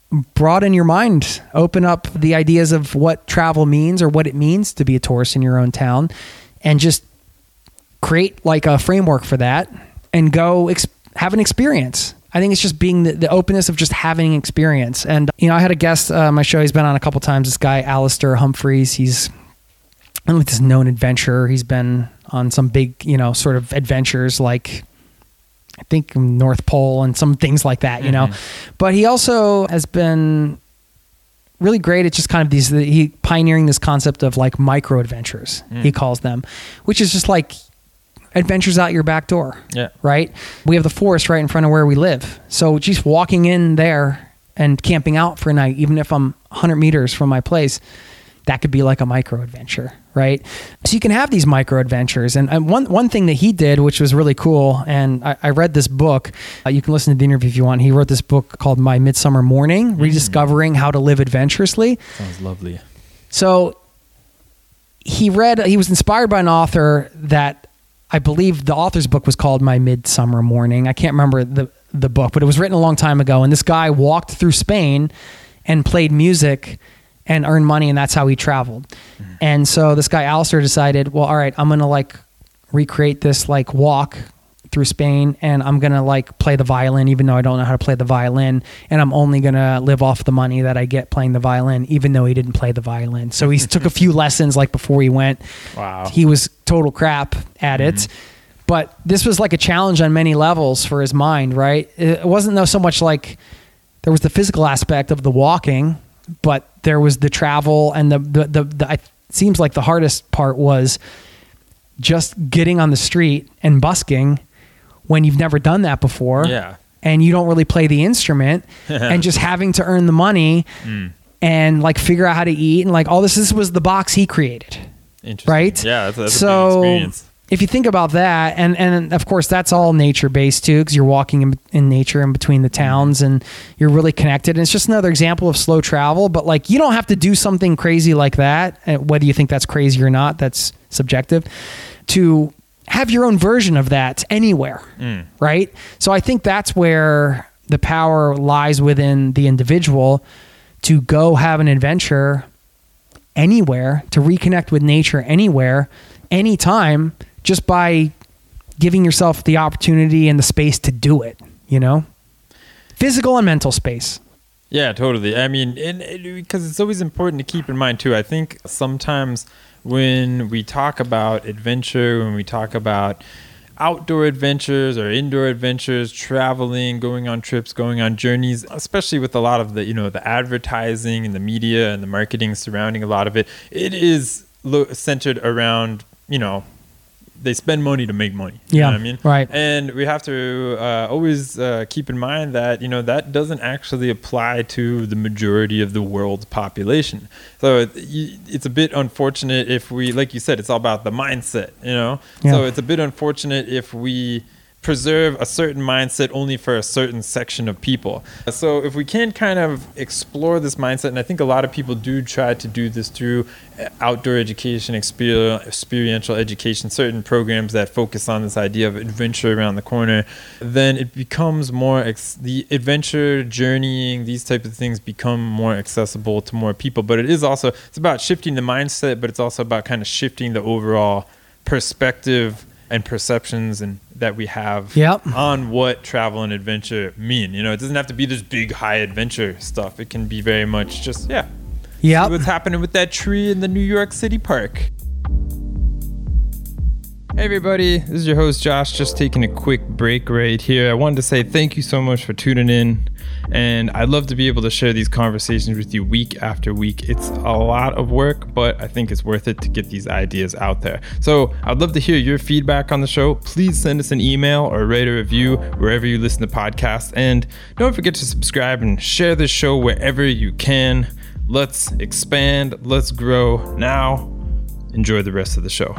broaden your mind, open up the ideas of what travel means or what it means to be a tourist in your own town, and just create like a framework for that and go ex- have an experience. I think it's just being the, the openness of just having an experience. And, you know, I had a guest uh, on my show. He's been on a couple times. This guy, Alistair Humphreys, he's I don't know, this known adventurer. He's been on some big, you know, sort of adventures like I think North Pole and some things like that, you mm-hmm. know, but he also has been really great at just kind of these, he pioneering this concept of like micro adventures, mm. he calls them, which is just like adventures out your back door. Yeah. Right. We have the forest right in front of where we live. So just walking in there and camping out for a night, even if I'm a hundred meters from my place, that could be like a micro adventure, right? So you can have these micro adventures. And, and one one thing that he did, which was really cool, and I, I read this book. Uh, you can listen to the interview if you want. He wrote this book called My Midsummer Morning, mm. Rediscovering How to Live Adventurously. Sounds lovely. So he read, he was inspired by an author that I believe the author's book was called My Midsummer Morning. I can't remember the, the book, but it was written a long time ago. And this guy walked through Spain and played music and earn money, and that's how he traveled. Mm. And so this guy Alistair decided, well, all right, I'm gonna like recreate this like walk through Spain, and I'm gonna like play the violin, even though I don't know how to play the violin, and I'm only gonna live off the money that I get playing the violin, even though he didn't play the violin. So he took a few lessons like before he went. Wow. He was total crap at mm. it. But this was like a challenge on many levels for his mind, right? It wasn't though so much like there was the physical aspect of the walking, but there was the travel, and the, the, the, the it seems like the hardest part was just getting on the street and busking when you've never done that before. Yeah. And you don't really play the instrument and just having to earn the money mm. and like figure out how to eat and like all this. This was the box he created. Interesting. Right? Yeah. That's, that's so, a big experience. If you think about that, and, and of course that's all nature based too, because you're walking in, in nature in between the towns and you're really connected. And it's just another example of slow travel, but like you don't have to do something crazy like that. Whether you think that's crazy or not, that's subjective, to have your own version of that anywhere. Mm. Right. So I think that's where the power lies within the individual to go have an adventure anywhere, to reconnect with nature anywhere, anytime, just by giving yourself the opportunity and the space to do it, you know, physical and mental space. Yeah, totally. I mean, and, and, because it's always important to keep in mind too. I think sometimes when we talk about adventure, when we talk about outdoor adventures or indoor adventures, traveling, going on trips, going on journeys, especially with a lot of the, you know, the advertising and the media and the marketing surrounding a lot of it, it is lo- centered around, you know, they spend money to make money. You yeah, know what I mean? Right. And we have to uh, always uh, keep in mind that, you know, that doesn't actually apply to the majority of the world's population. So it, it's a bit unfortunate if we, like you said, it's all about the mindset, you know? Yeah. So it's a bit unfortunate if we preserve a certain mindset only for a certain section of people. So if we can kind of explore this mindset, and I think a lot of people do try to do this through outdoor education, exper- experiential education, certain programs that focus on this idea of adventure around the corner, then it becomes more, ex- the adventure, journeying, these types of things become more accessible to more people. But it is also, it's about shifting the mindset, but it's also about kind of shifting the overall perspective and perceptions and that we have yep. on what travel and adventure mean. You know, it doesn't have to be this big high adventure stuff. It can be very much just, yeah. Yeah. What's happening with that tree in the New York City park? Hey everybody, this is your host Josh, just taking a quick break right here. I wanted to say thank you so much for tuning in, and I'd love to be able to share these conversations with you week after week. It's a lot of work, but I think it's worth it to get these ideas out there. So I'd love to hear your feedback on the show. Please send us an email or write a review wherever you listen to podcasts, and don't forget to subscribe and share this show wherever you can. Let's expand, let's grow. Now, enjoy the rest of the show.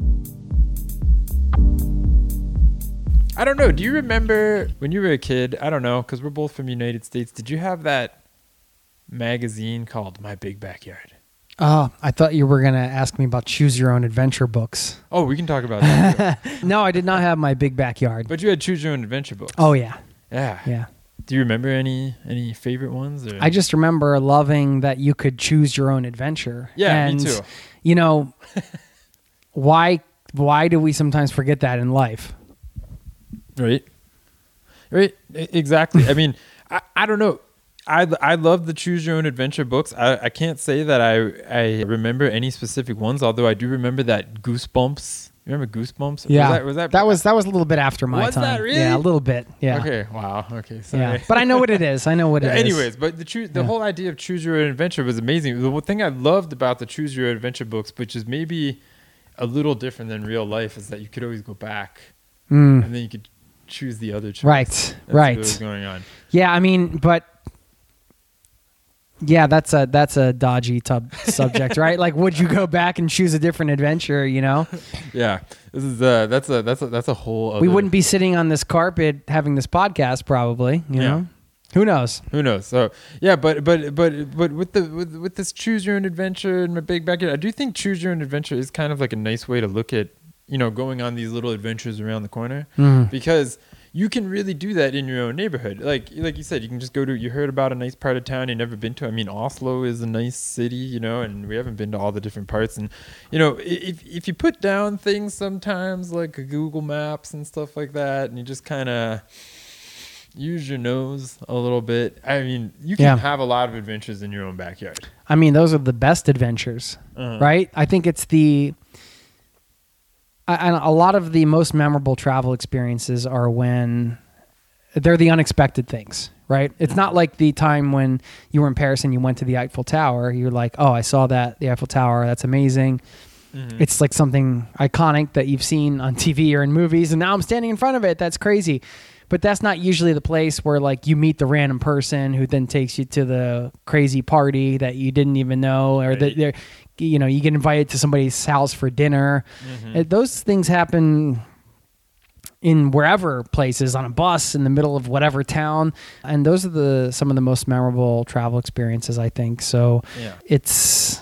I don't know. Do you remember when you were a kid? I don't know, because we're both from the United States. Did you have that magazine called My Big Backyard? Oh, I thought you were going to ask me about Choose Your Own Adventure books. Oh, we can talk about that. No, I did not have My Big Backyard. But you had Choose Your Own Adventure books. Oh, yeah. Yeah. Yeah. Do you remember any any favorite ones? Or? I just remember loving that you could choose your own adventure. Yeah, and, me too. You know, why why do we sometimes forget that in life? Right. Right. E- Exactly. I mean, I, I don't know. I, I love the Choose Your Own Adventure books. I, I can't say that I I remember any specific ones, although I do remember that Goosebumps. You remember Goosebumps? Yeah, Was that, was that, that was that was a little bit after my Was time. that really? Yeah, a little bit. Yeah. Okay. Wow. Okay. Sorry. Yeah, but I know what it is. I know what it is. Anyways, but the choo- the Yeah. whole idea of Choose Your Own Adventure was amazing. The one thing I loved about the Choose Your Own Adventure books, which is maybe a little different than real life, is that you could always go back Mm. and then you could choose the other choice. Right, That's right. what was going on. Yeah, I mean, but yeah, that's a that's a dodgy tub subject, right? Like, would you go back and choose a different adventure? You know, Yeah, this is uh that's a that's a that's a whole. Other, we wouldn't be sitting on this carpet having this podcast, probably. You Yeah. know, who knows? Who knows? So yeah, but but but but with the with with this Choose Your Own Adventure and my big backyard, I do think Choose Your Own Adventure is kind of like a nice way to look at, you know, going on these little adventures around the corner, Mm. because you can really do that in your own neighborhood. Like like you said, you can just go to, you heard about a nice part of town you've never been to. I mean, Oslo is a nice city, you know, and we haven't been to all the different parts. And, you know, if if you put down things sometimes like Google Maps and stuff like that, and you just kind of use your nose a little bit, I mean, you can Yeah. have a lot of adventures in your own backyard. I mean, those are the best adventures, Uh-huh. right? I think it's the I- I- a lot of the most memorable travel experiences are when they're the unexpected things, right? It's not like the time when you were in Paris and you went to the Eiffel Tower. You're like, oh, I saw that, the Eiffel Tower. That's amazing. Mhm. It's like something iconic that you've seen on T V or in movies, and now I'm standing in front of it. That's crazy. But that's not usually the place where like you meet the random person who then takes you to the crazy party that you didn't even know, or Right. that they're, you know, you get invited to somebody's house for dinner. Mhm. Uh, Those things happen in wherever places, on a bus, in the middle of whatever town, and those are the some of the most memorable travel experiences, I think. So Yeah. it's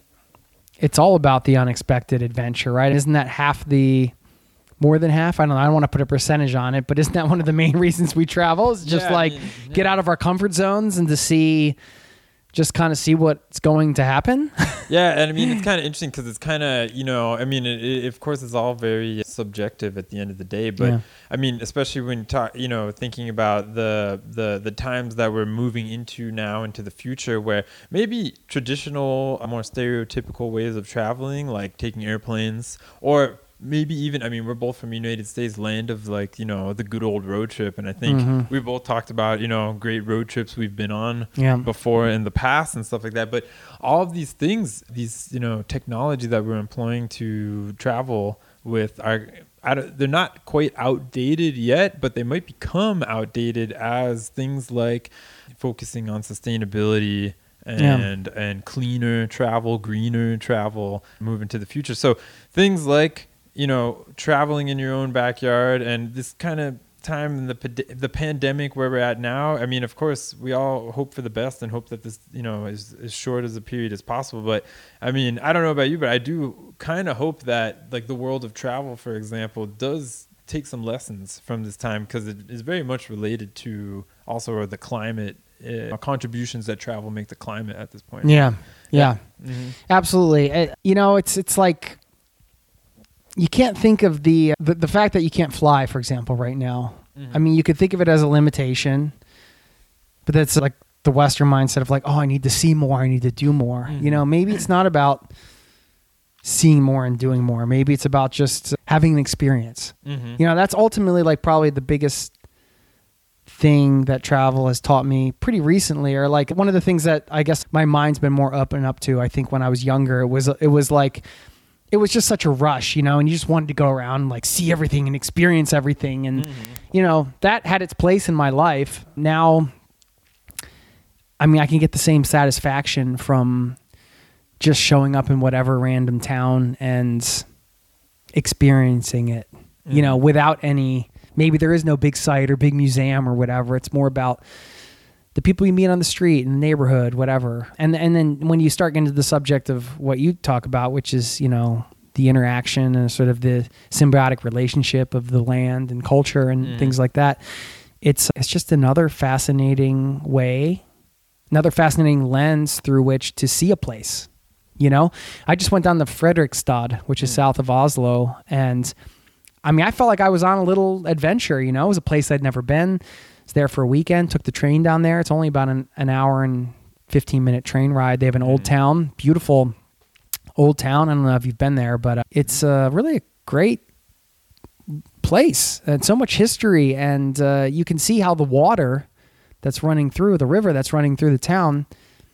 it's all about the unexpected adventure, right? Isn't that half the more than half? I don't know. I don't want to put a percentage on it, but isn't that one of the main reasons we travel? Is just Yeah, I like mean, get yeah. out of our comfort zones and to see, just kind of see what's going to happen. Yeah, and I mean, it's kind of interesting because it's kind of, you know, I mean, it, it, of course, it's all very subjective at the end of the day. But Yeah. I mean, especially when you talk, you know, thinking about the the the times that we're moving into now, into the future, where maybe traditional, more stereotypical ways of traveling, like taking airplanes, or maybe even, I mean, we're both from United States, land of like, you know, the good old road trip. And I think Mhm. we both talked about, you know, great road trips we've been on Yeah. before in the past and stuff like that. But all of these things, these, you know, technology that we're employing to travel with are, I don't, they're not quite outdated yet, but they might become outdated as things like focusing on sustainability and and cleaner travel, greener travel move into the future. So things like, you know, traveling in your own backyard, and this kind of time in the pand- the pandemic where we're at now. I mean, of course, we all hope for the best and hope that this, you know, is as short as a period as possible. But I mean, I don't know about you, but I do kind of hope that like the world of travel, for example, does take some lessons from this time, because it is very much related to also the climate uh, contributions that travel make the climate at this point. Yeah, yeah, Mhm. absolutely. Uh, you know, it's it's like you can't think of the, the the fact that you can't fly, for example, right now. Mhm. I mean, you could think of it as a limitation, but that's like the Western mindset of like, oh, I need to see more, I need to do more. Mhm. You know, maybe it's not about seeing more and doing more. Maybe it's about just having an experience. Mhm. You know, that's ultimately like probably the biggest thing that travel has taught me pretty recently, or like one of the things that I guess my mind's been more up and up to. I think when I was younger, it was, it was like, it was just such a rush, you know, and you just wanted to go around and like see everything and experience everything. And, Mhm. you know, that had its place in my life. Now, I mean, I can get the same satisfaction from just showing up in whatever random town and experiencing it, you know, without any, maybe there is no big site or big museum or whatever. It's more about the people you meet on the street, in the neighborhood, whatever. And and then when you start getting to the subject of what you talk about, which is, you know, the interaction and sort of the symbiotic relationship of the land and culture and Mm. things like that, it's it's just another fascinating way, another fascinating lens through which to see a place. You know, I just went down to Fredrikstad, which is mm. south of Oslo, and I mean, I felt like I was on a little adventure. You know, it was a place I'd never been. I was there for a weekend. Took the train down there. It's only about an, an hour and fifteen minute train ride. They have an mm. old town, beautiful old town. I don't know if you've been there, but uh, it's uh, really a great place and so much history. And uh, you can see how the water that's running through, the river that's running through the town,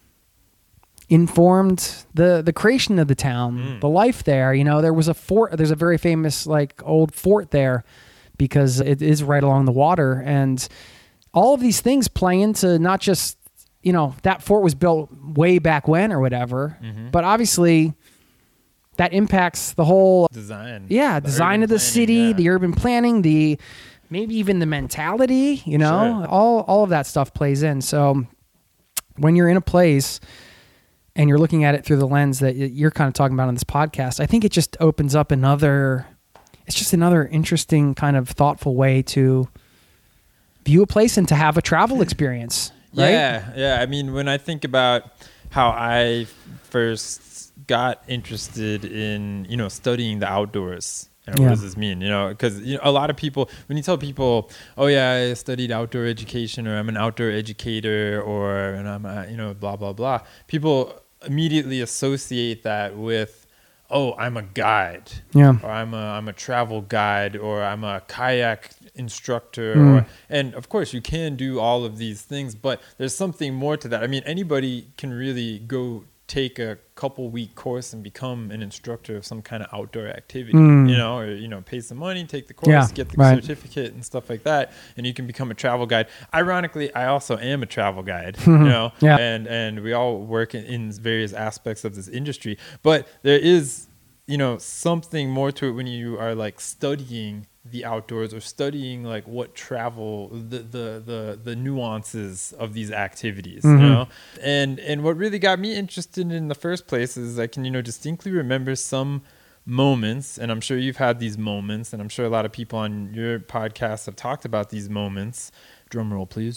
informed the the creation of the town, mm. the life there. You know, there was a fort. There's a very famous like old fort there because it is right along the water. And all of these things play into not just, you know, that fort was built way back when or whatever, mm-hmm. but obviously that impacts the whole design. Yeah, the design of the planning, city, yeah. the urban planning, the maybe even the mentality, you know, sure. all all of that stuff plays in. So when you're in a place and you're looking at it through the lens that you're kind of talking about on this podcast, I think it just opens up another, it's just another interesting kind of thoughtful way to view a place and to have a travel experience. Right? Yeah, yeah. I mean, when I think about how I first got interested in, you know, studying the outdoors, you know, yeah. what does this mean? You know, because you know, a lot of people, when you tell people, oh yeah, I studied outdoor education, or I'm an outdoor educator, or and I'm, a, you know, blah blah blah, people immediately associate that with, oh, I'm a guide, yeah, or I'm a I'm a travel guide, or I'm a kayak instructor, mm. or, and of course you can do all of these things, but there's something more to that. I mean, anybody can really go take a couple week course and become an instructor of some kind of outdoor activity, mm. you know, or, you know, pay some money, take the course, yeah, get the right. certificate and stuff like that. And you can become a travel guide. Ironically, I also am a travel guide, you know, yeah. and, and we all work in, in various aspects of this industry, but there is, you know, something more to it when you are like studying the outdoors, or studying like what travel, the the the, the nuances of these activities, mm-hmm. you know. And and what really got me interested in the first place is I can, you know, distinctly remember some moments, and I'm sure you've had these moments, and I'm sure a lot of people on your podcast have talked about these moments. Drum roll, please.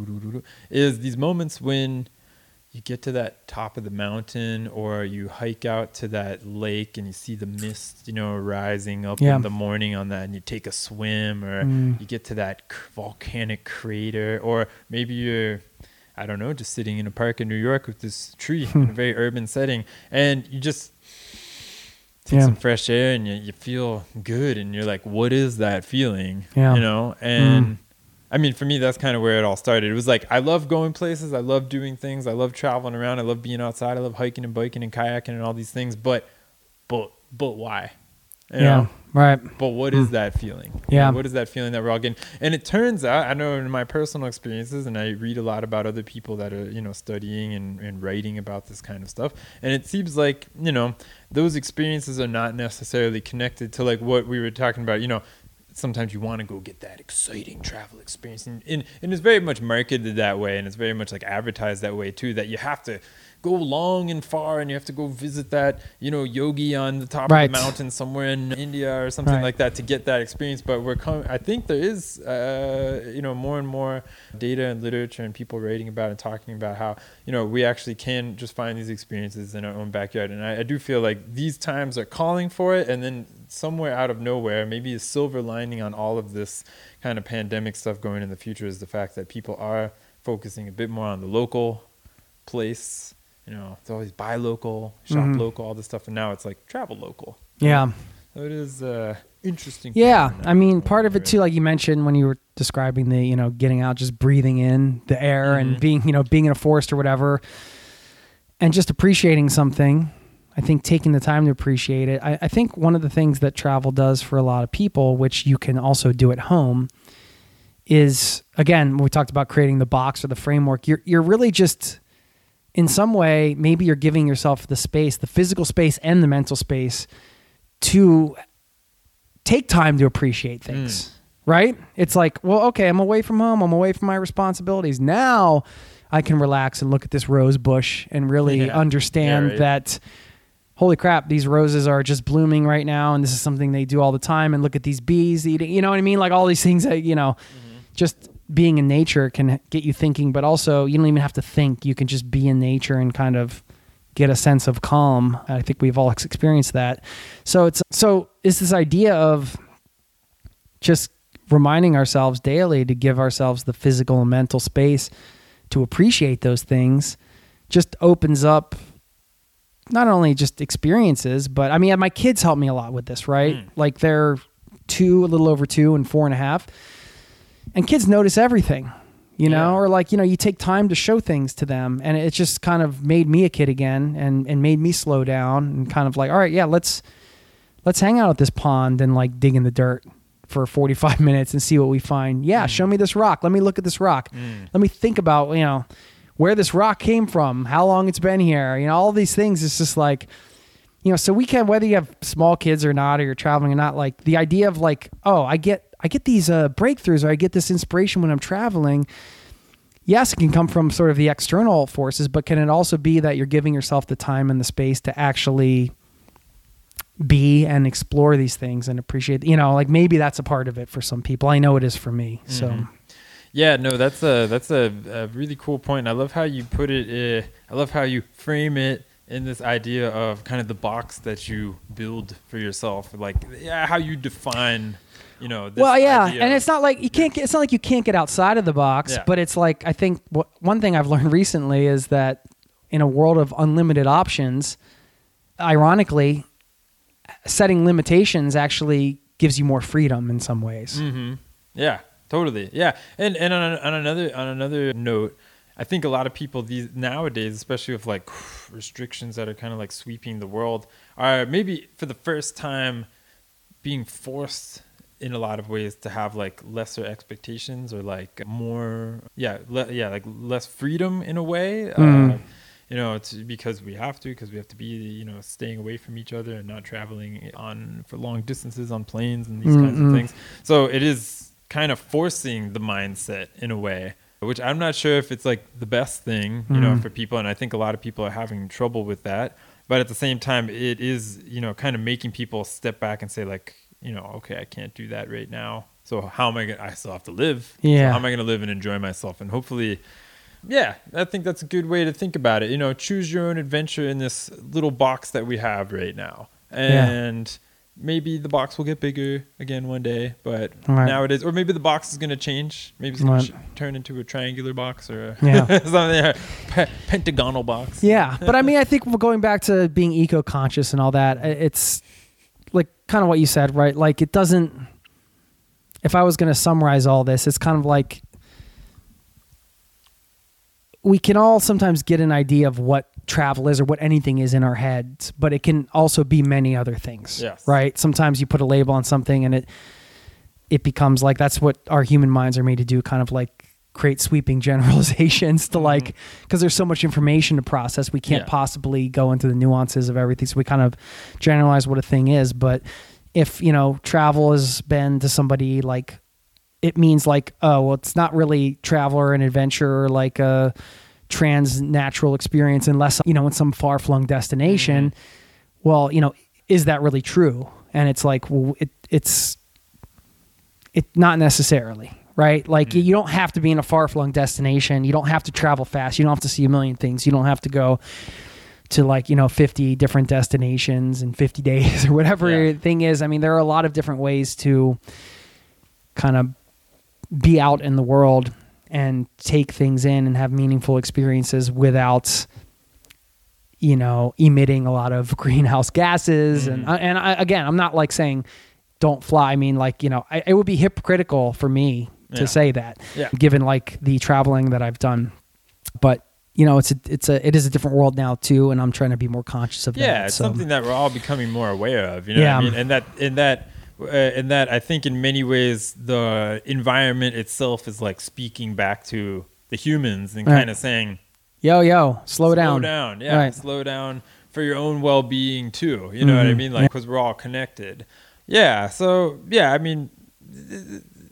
Is these moments when you get to that top of the mountain, or you hike out to that lake and you see the mist, you know, rising up yeah. in the morning on that, and you take a swim, or mm. you get to that volcanic crater, or maybe you're, I don't know, just sitting in a park in New York with this tree in a very urban setting, and you just take yeah. some fresh air and you, you feel good, and you're like, what is that feeling? Yeah. You know, and mm. I mean, for me, that's kind of where it all started. It was like, I love going places. I love doing things. I love traveling around. I love being outside. I love hiking and biking and kayaking and all these things. But, but, but why? You yeah, know? right. But what is that feeling? Yeah. You know, what is that feeling that we're all getting? And it turns out, I know in my personal experiences, and I read a lot about other people that are, you know, studying and, and writing about this kind of stuff. And it seems like, you know, those experiences are not necessarily connected to like what we were talking about, you know. Sometimes you want to go get that exciting travel experience, and, and, and it's very much marketed that way, and it's very much like advertised that way too, that you have to go long and far, and you have to go visit that, you know, yogi on the top right. of the mountain somewhere in India or something right. like that to get that experience. But we're coming, I think there is, uh, you know, more and more data and literature and people writing about and talking about how, you know, we actually can just find these experiences in our own backyard. And I, I do feel like these times are calling for it, and then somewhere out of nowhere, maybe a silver lining on all of this kind of pandemic stuff going in the future is the fact that people are focusing a bit more on the local place. You know, it's always buy local, shop mm-hmm. local, all this stuff. And now it's like travel local. Yeah. So it is uh, interesting. Yeah. I mean, part of it too, like you mentioned when you were describing the, you know, getting out, just breathing in the air mm-hmm. and being, you know, being in a forest or whatever, and just appreciating something. I think taking the time to appreciate it. I, I think one of the things that travel does for a lot of people, which you can also do at home, is, again, when we talked about creating the box or the framework, you're you're really just, in some way, maybe you're giving yourself the space, the physical space and the mental space to take time to appreciate things, mm. right? It's like, well, okay, I'm away from home. I'm away from my responsibilities. Now I can relax and look at this rose bush and really yeah. understand yeah, right. that, holy crap, these roses are just blooming right now, and this is something they do all the time. And look at these bees eating, you know what I mean? Like all these things that, you know, mm-hmm. just being in nature can get you thinking, but also you don't even have to think. You can just be in nature and kind of get a sense of calm. I think we've all experienced that. So it's so it's this idea of just reminding ourselves daily to give ourselves the physical and mental space to appreciate those things just opens up not only just experiences, but I mean, my kids help me a lot with this, right? Mm. Like they're two, a little over two and four and a half. And kids notice everything, you know, yeah. or like, you know, you take time to show things to them, and it just kind of made me a kid again and, and made me slow down and kind of like, all right, yeah, let's, let's hang out at this pond and like dig in the dirt for forty-five minutes and see what we find. Yeah. Mm. Show me this rock. Let me look at this rock. Mm. Let me think about, you know, where this rock came from, how long it's been here, you know, all these things. It's just like, you know, so we can, whether you have small kids or not, or you're traveling or not, like the idea of like, oh, I get, I get these uh, breakthroughs, or I get this inspiration when I'm traveling. Yes, it can come from sort of the external forces, but can it also be that you're giving yourself the time and the space to actually be and explore these things and appreciate, you know, like maybe that's a part of it for some people. I know it is for me. So, mm-hmm. yeah, no, that's a, that's a, a really cool point. I love how you put it. Uh, I love how you frame it in this idea of kind of the box that you build for yourself, like yeah, how you define, you know, this well, yeah, idea and of, it's not like you can't. Get, it's not like you can't get outside of the box, yeah. but it's like I think what, one thing I've learned recently is that in a world of unlimited options, ironically, setting limitations actually gives you more freedom in some ways. Mm-hmm. Yeah, totally. Yeah, and and on, on another on another note, I think a lot of people these nowadays, especially with like restrictions that are kind of like sweeping the world, are maybe for the first time being forced in a lot of ways to have like lesser expectations or like more, yeah, le- yeah, like less freedom in a way. Mm. Uh, you know, it's because we have to, because we have to be, you know, staying away from each other and not traveling on for long distances on planes and these mm-hmm. kinds of things. So it is kind of forcing the mindset in a way, which I'm not sure if it's like the best thing, you mm. know, for people. And I think a lot of people are having trouble with that. But at the same time, it is, you know, kind of making people step back and say like, you know, okay, I can't do that right now. So how am I going to, I still have to live. Yeah. So how am I going to live and enjoy myself? And hopefully, yeah, I think that's a good way to think about it. You know, choose your own adventure in this little box that we have right now. And yeah. maybe the box will get bigger again one day, but right. nowadays, or maybe the box is going to change. Maybe it's going right. to turn into a triangular box or a yeah. something, a pe- pentagonal box. Yeah. But I mean, I think going back to being eco-conscious and all that, it's like kind of what you said, right? Like it doesn't, if I was going to summarize all this, it's kind of like we can all sometimes get an idea of what travel is or what anything is in our heads, but it can also be many other things, yes. right? Sometimes you put a label on something and it, it becomes like, that's what our human minds are made to do, kind of like create sweeping generalizations to mm-hmm. like, because there's so much information to process, we can't yeah. possibly go into the nuances of everything. So we kind of generalize what a thing is. But if, you know, travel has been to somebody like, it means like, oh, well, it's not really travel or an adventure or like a transnatural experience unless, you know, in some far-flung destination. Mm-hmm. Well, you know, is that really true? And it's like, well, it, it's it not necessarily, right? Like mm-hmm. you don't have to be in a far-flung destination. You don't have to travel fast. You don't have to see a million things. You don't have to go to like, you know, fifty different destinations in fifty days or whatever yeah. thing is. I mean, there are a lot of different ways to kind of be out in the world and take things in and have meaningful experiences without, you know, emitting a lot of greenhouse gases. Mm-hmm. And, and I, again, I'm not like saying don't fly. I mean, like, you know, I, it would be hypocritical for me to yeah. say that yeah. given like the traveling that I've done, but you know, it's a, it's a, it is a different world now too. And I'm trying to be more conscious of yeah, that. Yeah. It's so. something that we're all becoming more aware of, you know yeah. what I mean? And that, and that, Uh, and that I think in many ways the environment itself is like speaking back to the humans and right. kind of saying, yo, yo, slow, slow down. Slow down. Yeah. Right. Slow down for your own well-being too. You know mm-hmm. what I mean? Like, because we're all connected. Yeah. So, yeah, I mean,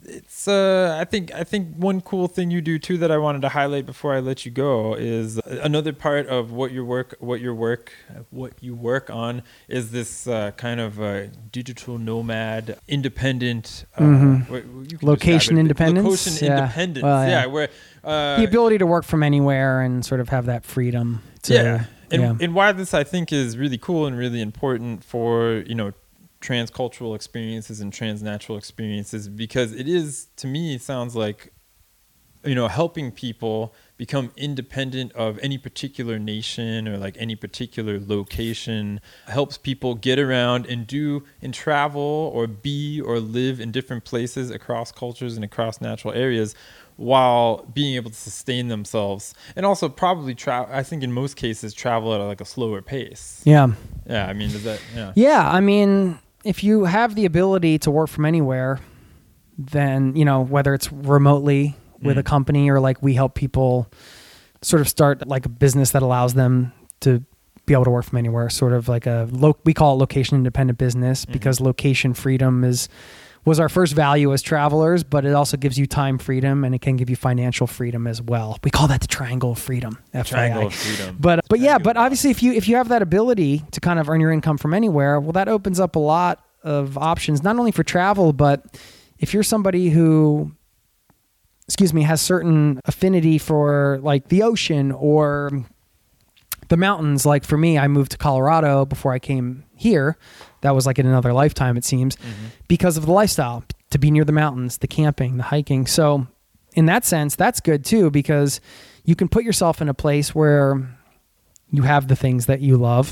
it's uh, I think I think one cool thing you do too that I wanted to highlight before I let you go is another part of what your work what your work what you work on is this uh, kind of uh, digital nomad, independent, uh, mm-hmm. what, you can location it, independence. Location yeah. independence. Well, yeah. yeah, where uh, the ability to work from anywhere and sort of have that freedom. To, yeah, and yeah. and why this I think is really cool and really important for you know. transcultural experiences and transnatural experiences, because it is, to me, it sounds like, you know, helping people become independent of any particular nation or like any particular location helps people get around and do and travel or be or live in different places across cultures and across natural areas while being able to sustain themselves, and also probably travel, I think in most cases travel at like a slower pace. Yeah. Yeah. I mean, does that, yeah. Yeah. I mean, if you have the ability to work from anywhere, then, you know, whether it's remotely with mm. a company or like we help people sort of start like a business that allows them to be able to work from anywhere, sort of like a, lo- we call it location independent business mm-hmm. because location freedom is, was our first value as travelers, but it also gives you time freedom and it can give you financial freedom as well. We call that the triangle of freedom. Triangle of freedom. But but yeah, but obviously if you if you have that ability to kind of earn your income from anywhere, well, that opens up a lot of options, not only for travel, but if you're somebody who, excuse me, has certain affinity for like the ocean or the mountains. Like for me, I moved to Colorado before I came here. That was like in another lifetime, it seems, mm-hmm. because of the lifestyle, to be near the mountains, the camping, the hiking. So in that sense, that's good too, because you can put yourself in a place where you have the things that you love.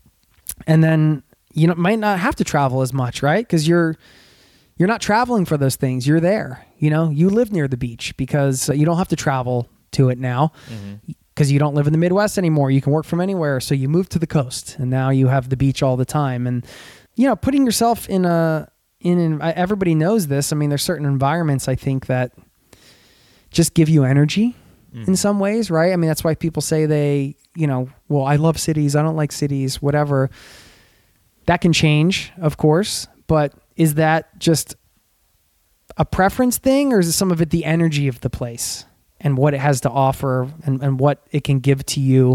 And then you know, might not have to travel as much, right? Because you're you're not traveling for those things. You're there. You know, you live near the beach because you don't have to travel to it now. Mm-hmm. Because you don't live in the Midwest anymore. You can work from anywhere. So you move to the coast and now you have the beach all the time. And, you know, putting yourself in a, in an, everybody knows this. I mean, there's certain environments I think that just give you energy mm. in some ways, right? I mean, that's why people say they, you know, well, I love cities. I don't like cities, whatever. That can change, of course. But is that just a preference thing, or is it some of it the energy of the place? And what it has to offer and, and what it can give to you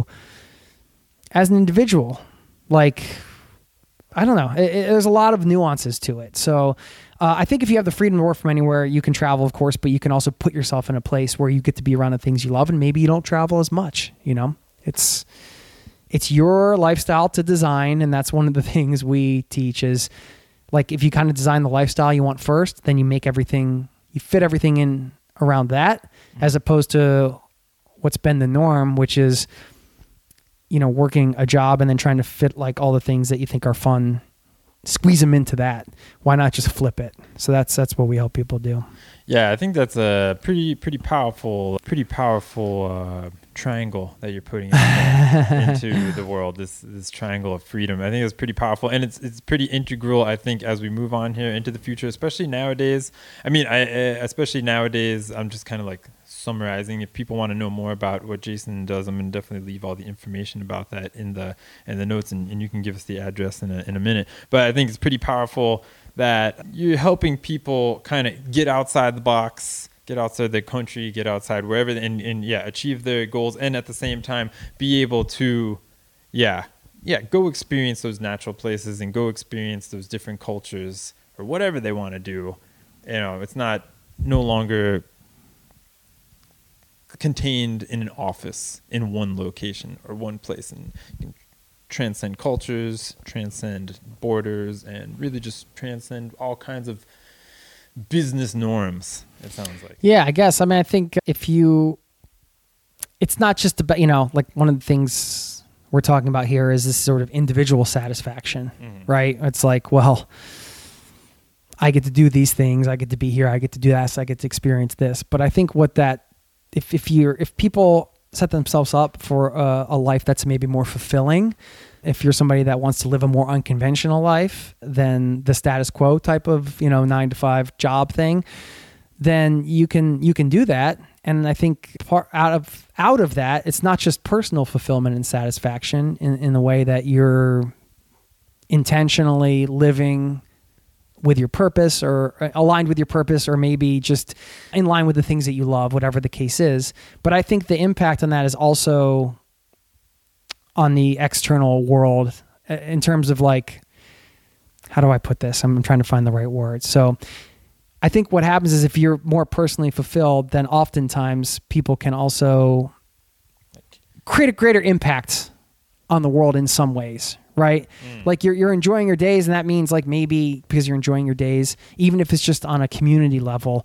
as an individual. Like, I don't know. It, it, there's a lot of nuances to it. So uh, I think if you have the freedom to work from anywhere, you can travel, of course, but you can also put yourself in a place where you get to be around the things you love, and maybe you don't travel as much, you know? It's it's your lifestyle to design, and that's one of the things we teach is, like, if you kind of design the lifestyle you want first, then you make everything, you fit everything in around that, as opposed to what's been the norm, which is, you know, working a job and then trying to fit like all the things that you think are fun, squeeze them into that. Why not just flip it? So that's that's what we help people do. Yeah, I think that's a pretty pretty powerful, pretty powerful uh, triangle that you're putting into the world. This this triangle of freedom. I think it's pretty powerful, and it's it's pretty integral. I think as we move on here into the future, especially nowadays. I mean, I, I especially nowadays. I'm just kind of like summarizing. If people want to know more about what Jason does, I'm gonna definitely leave all the information about that in the in the notes, and, and you can give us the address in a in a minute. But I think it's pretty powerful that you're helping people kind of get outside the box, get outside their country, get outside wherever, and, and yeah, achieve their goals, and at the same time be able to, yeah, yeah, go experience those natural places and go experience those different cultures or whatever they want to do. You know, it's not no longer contained in an office in one location or one place, and you can transcend cultures, transcend borders, and really just transcend all kinds of business norms, it sounds like. Yeah, I guess. I mean, I think if you, it's not just about, you know, like one of the things we're talking about here is this sort of individual satisfaction, mm-hmm. right? It's like, well, I get to do these things, I get to be here, I get to do that, so I get to experience this. But I think what that, if if you're, if people set themselves up for a, a life that's maybe more fulfilling, if you're somebody that wants to live a more unconventional life than the status quo type of, you know, nine to five job thing, then you can you can do that. And I think part out of out of that, it's not just personal fulfillment and satisfaction in, in the way that you're intentionally living with your purpose or aligned with your purpose, or maybe just in line with the things that you love, whatever the case is. But I think the impact on that is also on the external world in terms of like, how do I put this? I'm trying to find the right words. So I think what happens is if you're more personally fulfilled, then oftentimes people can also create a greater impact on the world in some ways, right? Mm. Like you're you're enjoying your days, and that means like maybe because you're enjoying your days, even if it's just on a community level,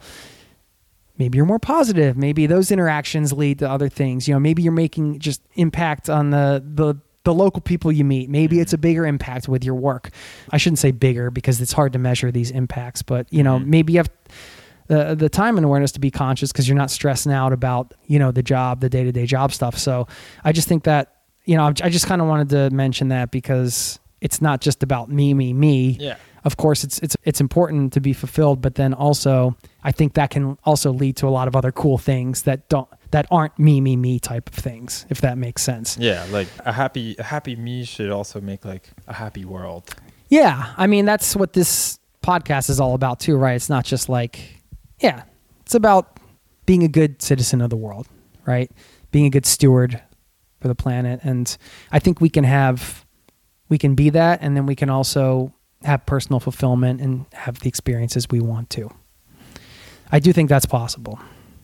maybe you're more positive. Maybe those interactions lead to other things. You know, maybe you're making just impact on the the the local people you meet. Maybe it's a bigger impact with your work. I shouldn't say bigger because it's hard to measure these impacts, but you know, mm. maybe you have the the time and awareness to be conscious because you're not stressing out about, you know, the job, the day-to-day job stuff. So I just think that, you know, I just kind of wanted to mention that because it's not just about me, me, me. Yeah. Of course, it's it's it's important to be fulfilled, but then also I think that can also lead to a lot of other cool things that don't that aren't me, me, me type of things, if that makes sense. Yeah, like a happy a happy me should also make like a happy world. Yeah, I mean that's what this podcast is all about too, right? It's not just like, yeah, it's about being a good citizen of the world, right? Being a good steward for the planet. And I think we can have, we can be that, and then we can also have personal fulfillment and have the experiences we want to. I do think that's possible.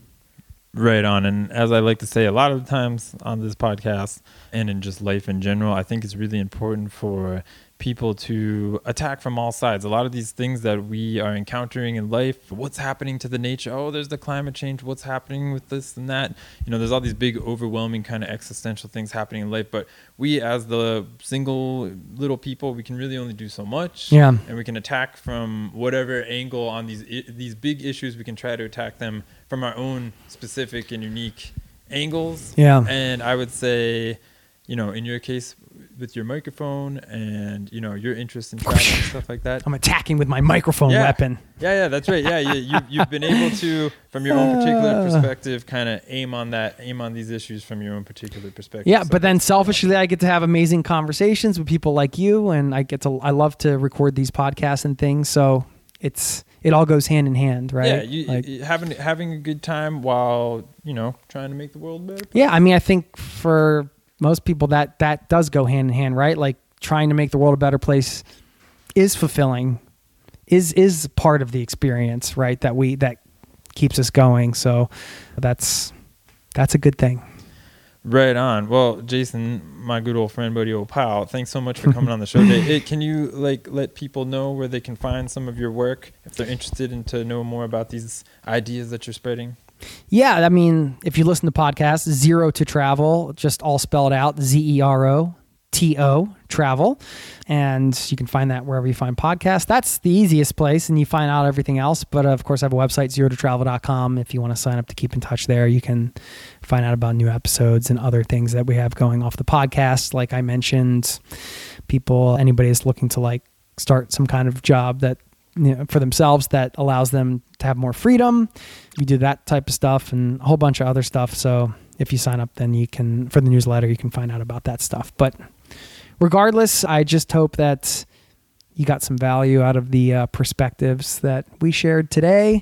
Right on. And as I like to say a lot of times on this podcast and in just life in general, I think it's really important for people to attack from all sides. A lot of these things that we are encountering in life, what's happening to the nature? Oh, there's the climate change. What's happening with this and that? You know, there's all these big, overwhelming kind of existential things happening in life. But we, as the single little people, we can really only do so much. Yeah. And we can attack from whatever angle on these these big issues. We can try to attack them from our own specific and unique angles. Yeah. And I would say, you know, in your case, with your microphone and, you know, your interest in travel and stuff like that. I'm attacking with my microphone yeah. weapon. Yeah, yeah, that's right. Yeah, you, you, you've been able to, from your own particular perspective, kind of aim on that, aim on these issues from your own particular perspective. Yeah, so but then selfishly, I get to have amazing conversations with people like you, and I get to, I love to record these podcasts and things. So it's, it all goes hand in hand, right? Yeah, you, like, you having having a good time while, you know, trying to make the world better. Yeah, I mean, I think for most people that that does go hand in hand, right? Like trying to make the world a better place is fulfilling, is is part of the experience, right? That we that keeps us going. So that's that's a good thing. Right on. Well, Jason, my good old friend, buddy, old pal, thanks so much for coming on the show today. Hey, can you like let people know where they can find some of your work if they're interested in to know more about these ideas that you're spreading? Yeah, I mean, if you listen to podcasts, Zero to Travel, just all spelled out, Z E R O T O, travel. And you can find that wherever you find podcasts. That's the easiest place, and you find out everything else. But uh, of course, I have a website, zero to travel dot com. If you want to sign up to keep in touch there, you can find out about new episodes and other things that we have going off the podcast. Like I mentioned, people, anybody is looking to like start some kind of job that, you know, for themselves that allows them to have more freedom. We do that type of stuff and a whole bunch of other stuff. So if you sign up, then you can, for the newsletter, you can find out about that stuff. But regardless, I just hope that you got some value out of the uh, perspectives that we shared today.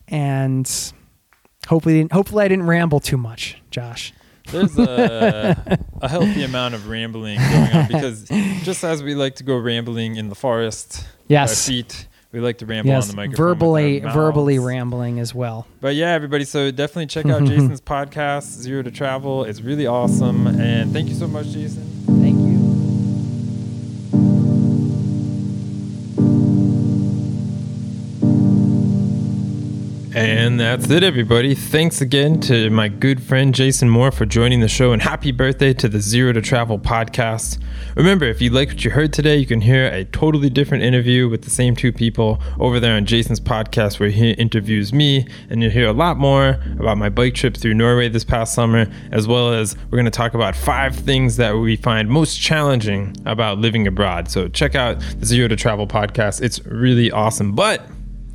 And hopefully, hopefully I didn't ramble too much, Josh. There's a, a healthy amount of rambling going on because just as we like to go rambling in the forest, yes. our feet, we like to ramble yes, on the microphone. Verbally, verbally rambling as well. But yeah, everybody, so definitely check out Jason's podcast, Zero to Travel. It's really awesome. And thank you so much, Jason. Thank you. And that's it, everybody. Thanks again to my good friend Jason Moore for joining the show, and happy birthday to the Zero to Travel podcast. Remember, if you liked what you heard today, you can hear a totally different interview with the same two people over there on Jason's podcast, where he interviews me, and you'll hear a lot more about my bike trip through Norway this past summer, as well as we're going to talk about five things that we find most challenging about living abroad. So check out the Zero to Travel podcast. It's really awesome. But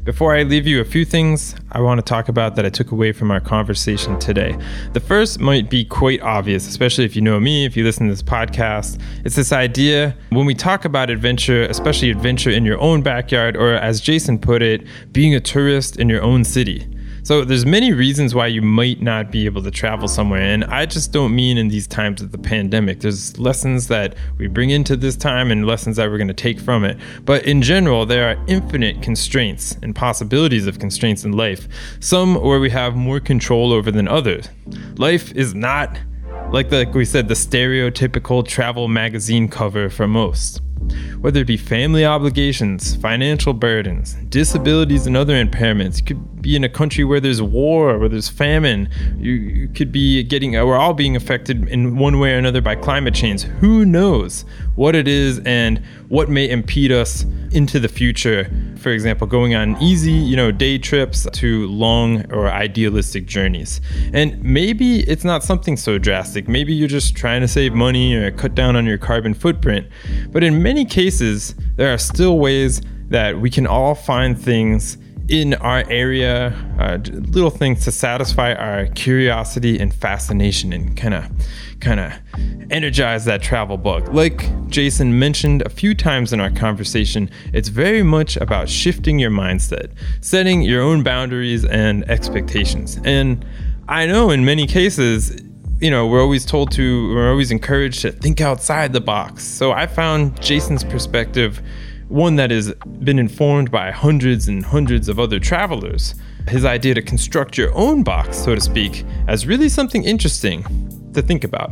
Before I leave you, a few things I want to talk about that I took away from our conversation today. The first might be quite obvious, especially if you know me, if you listen to this podcast. It's this idea when we talk about adventure, especially adventure in your own backyard, or as Jason put it, being a tourist in your own city. So there's many reasons why you might not be able to travel somewhere. And I just don't mean in these times of the pandemic. There's lessons that we bring into this time and lessons that we're going to take from it. But in general, there are infinite constraints and possibilities of constraints in life. Some where we have more control over than others. Life is not, like, the, like we said, the stereotypical travel magazine cover for most. Whether it be family obligations, financial burdens, disabilities, and other impairments. You could be in a country where there's war, where there's famine. You, you could be getting, we're all being affected in one way or another by climate change. Who knows what it is and what may impede us into the future. For example, going on easy, you know, day trips to long or idealistic journeys. And maybe it's not something so drastic. Maybe you're just trying to save money or cut down on your carbon footprint. But in many cases, there are still ways that we can all find things in our area, uh, little things to satisfy our curiosity and fascination and kind of kind of energize that travel bug. Like Jason mentioned a few times in our conversation, it's very much about shifting your mindset, setting your own boundaries and expectations. And I know in many cases, you know, we're always told to, we're always encouraged to think outside the box. So I found Jason's perspective one that has been informed by hundreds and hundreds of other travelers. His idea to construct your own box, so to speak, as really something interesting to think about.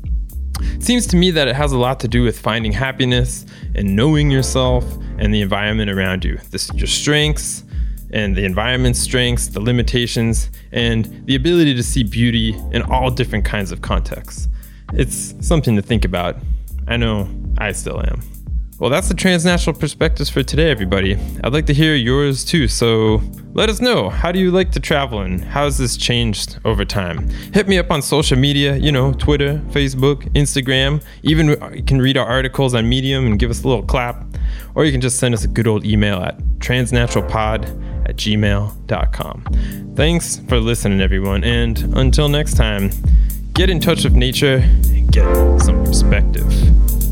It seems to me that it has a lot to do with finding happiness and knowing yourself and the environment around you. This, your strengths and the environment's strengths, the limitations, and the ability to see beauty in all different kinds of contexts. It's something to think about. I know I still am. Well, that's the Transnational Perspectives for today, everybody. I'd like to hear yours too, so let us know. How do you like to travel and how has this changed over time? Hit me up on social media, you know, Twitter, Facebook, Instagram. Even you can read our articles on Medium and give us a little clap. Or you can just send us a good old email at transnaturalpod at gmail dot com. Thanks for listening, everyone. And until next time, get in touch with nature and get some perspective.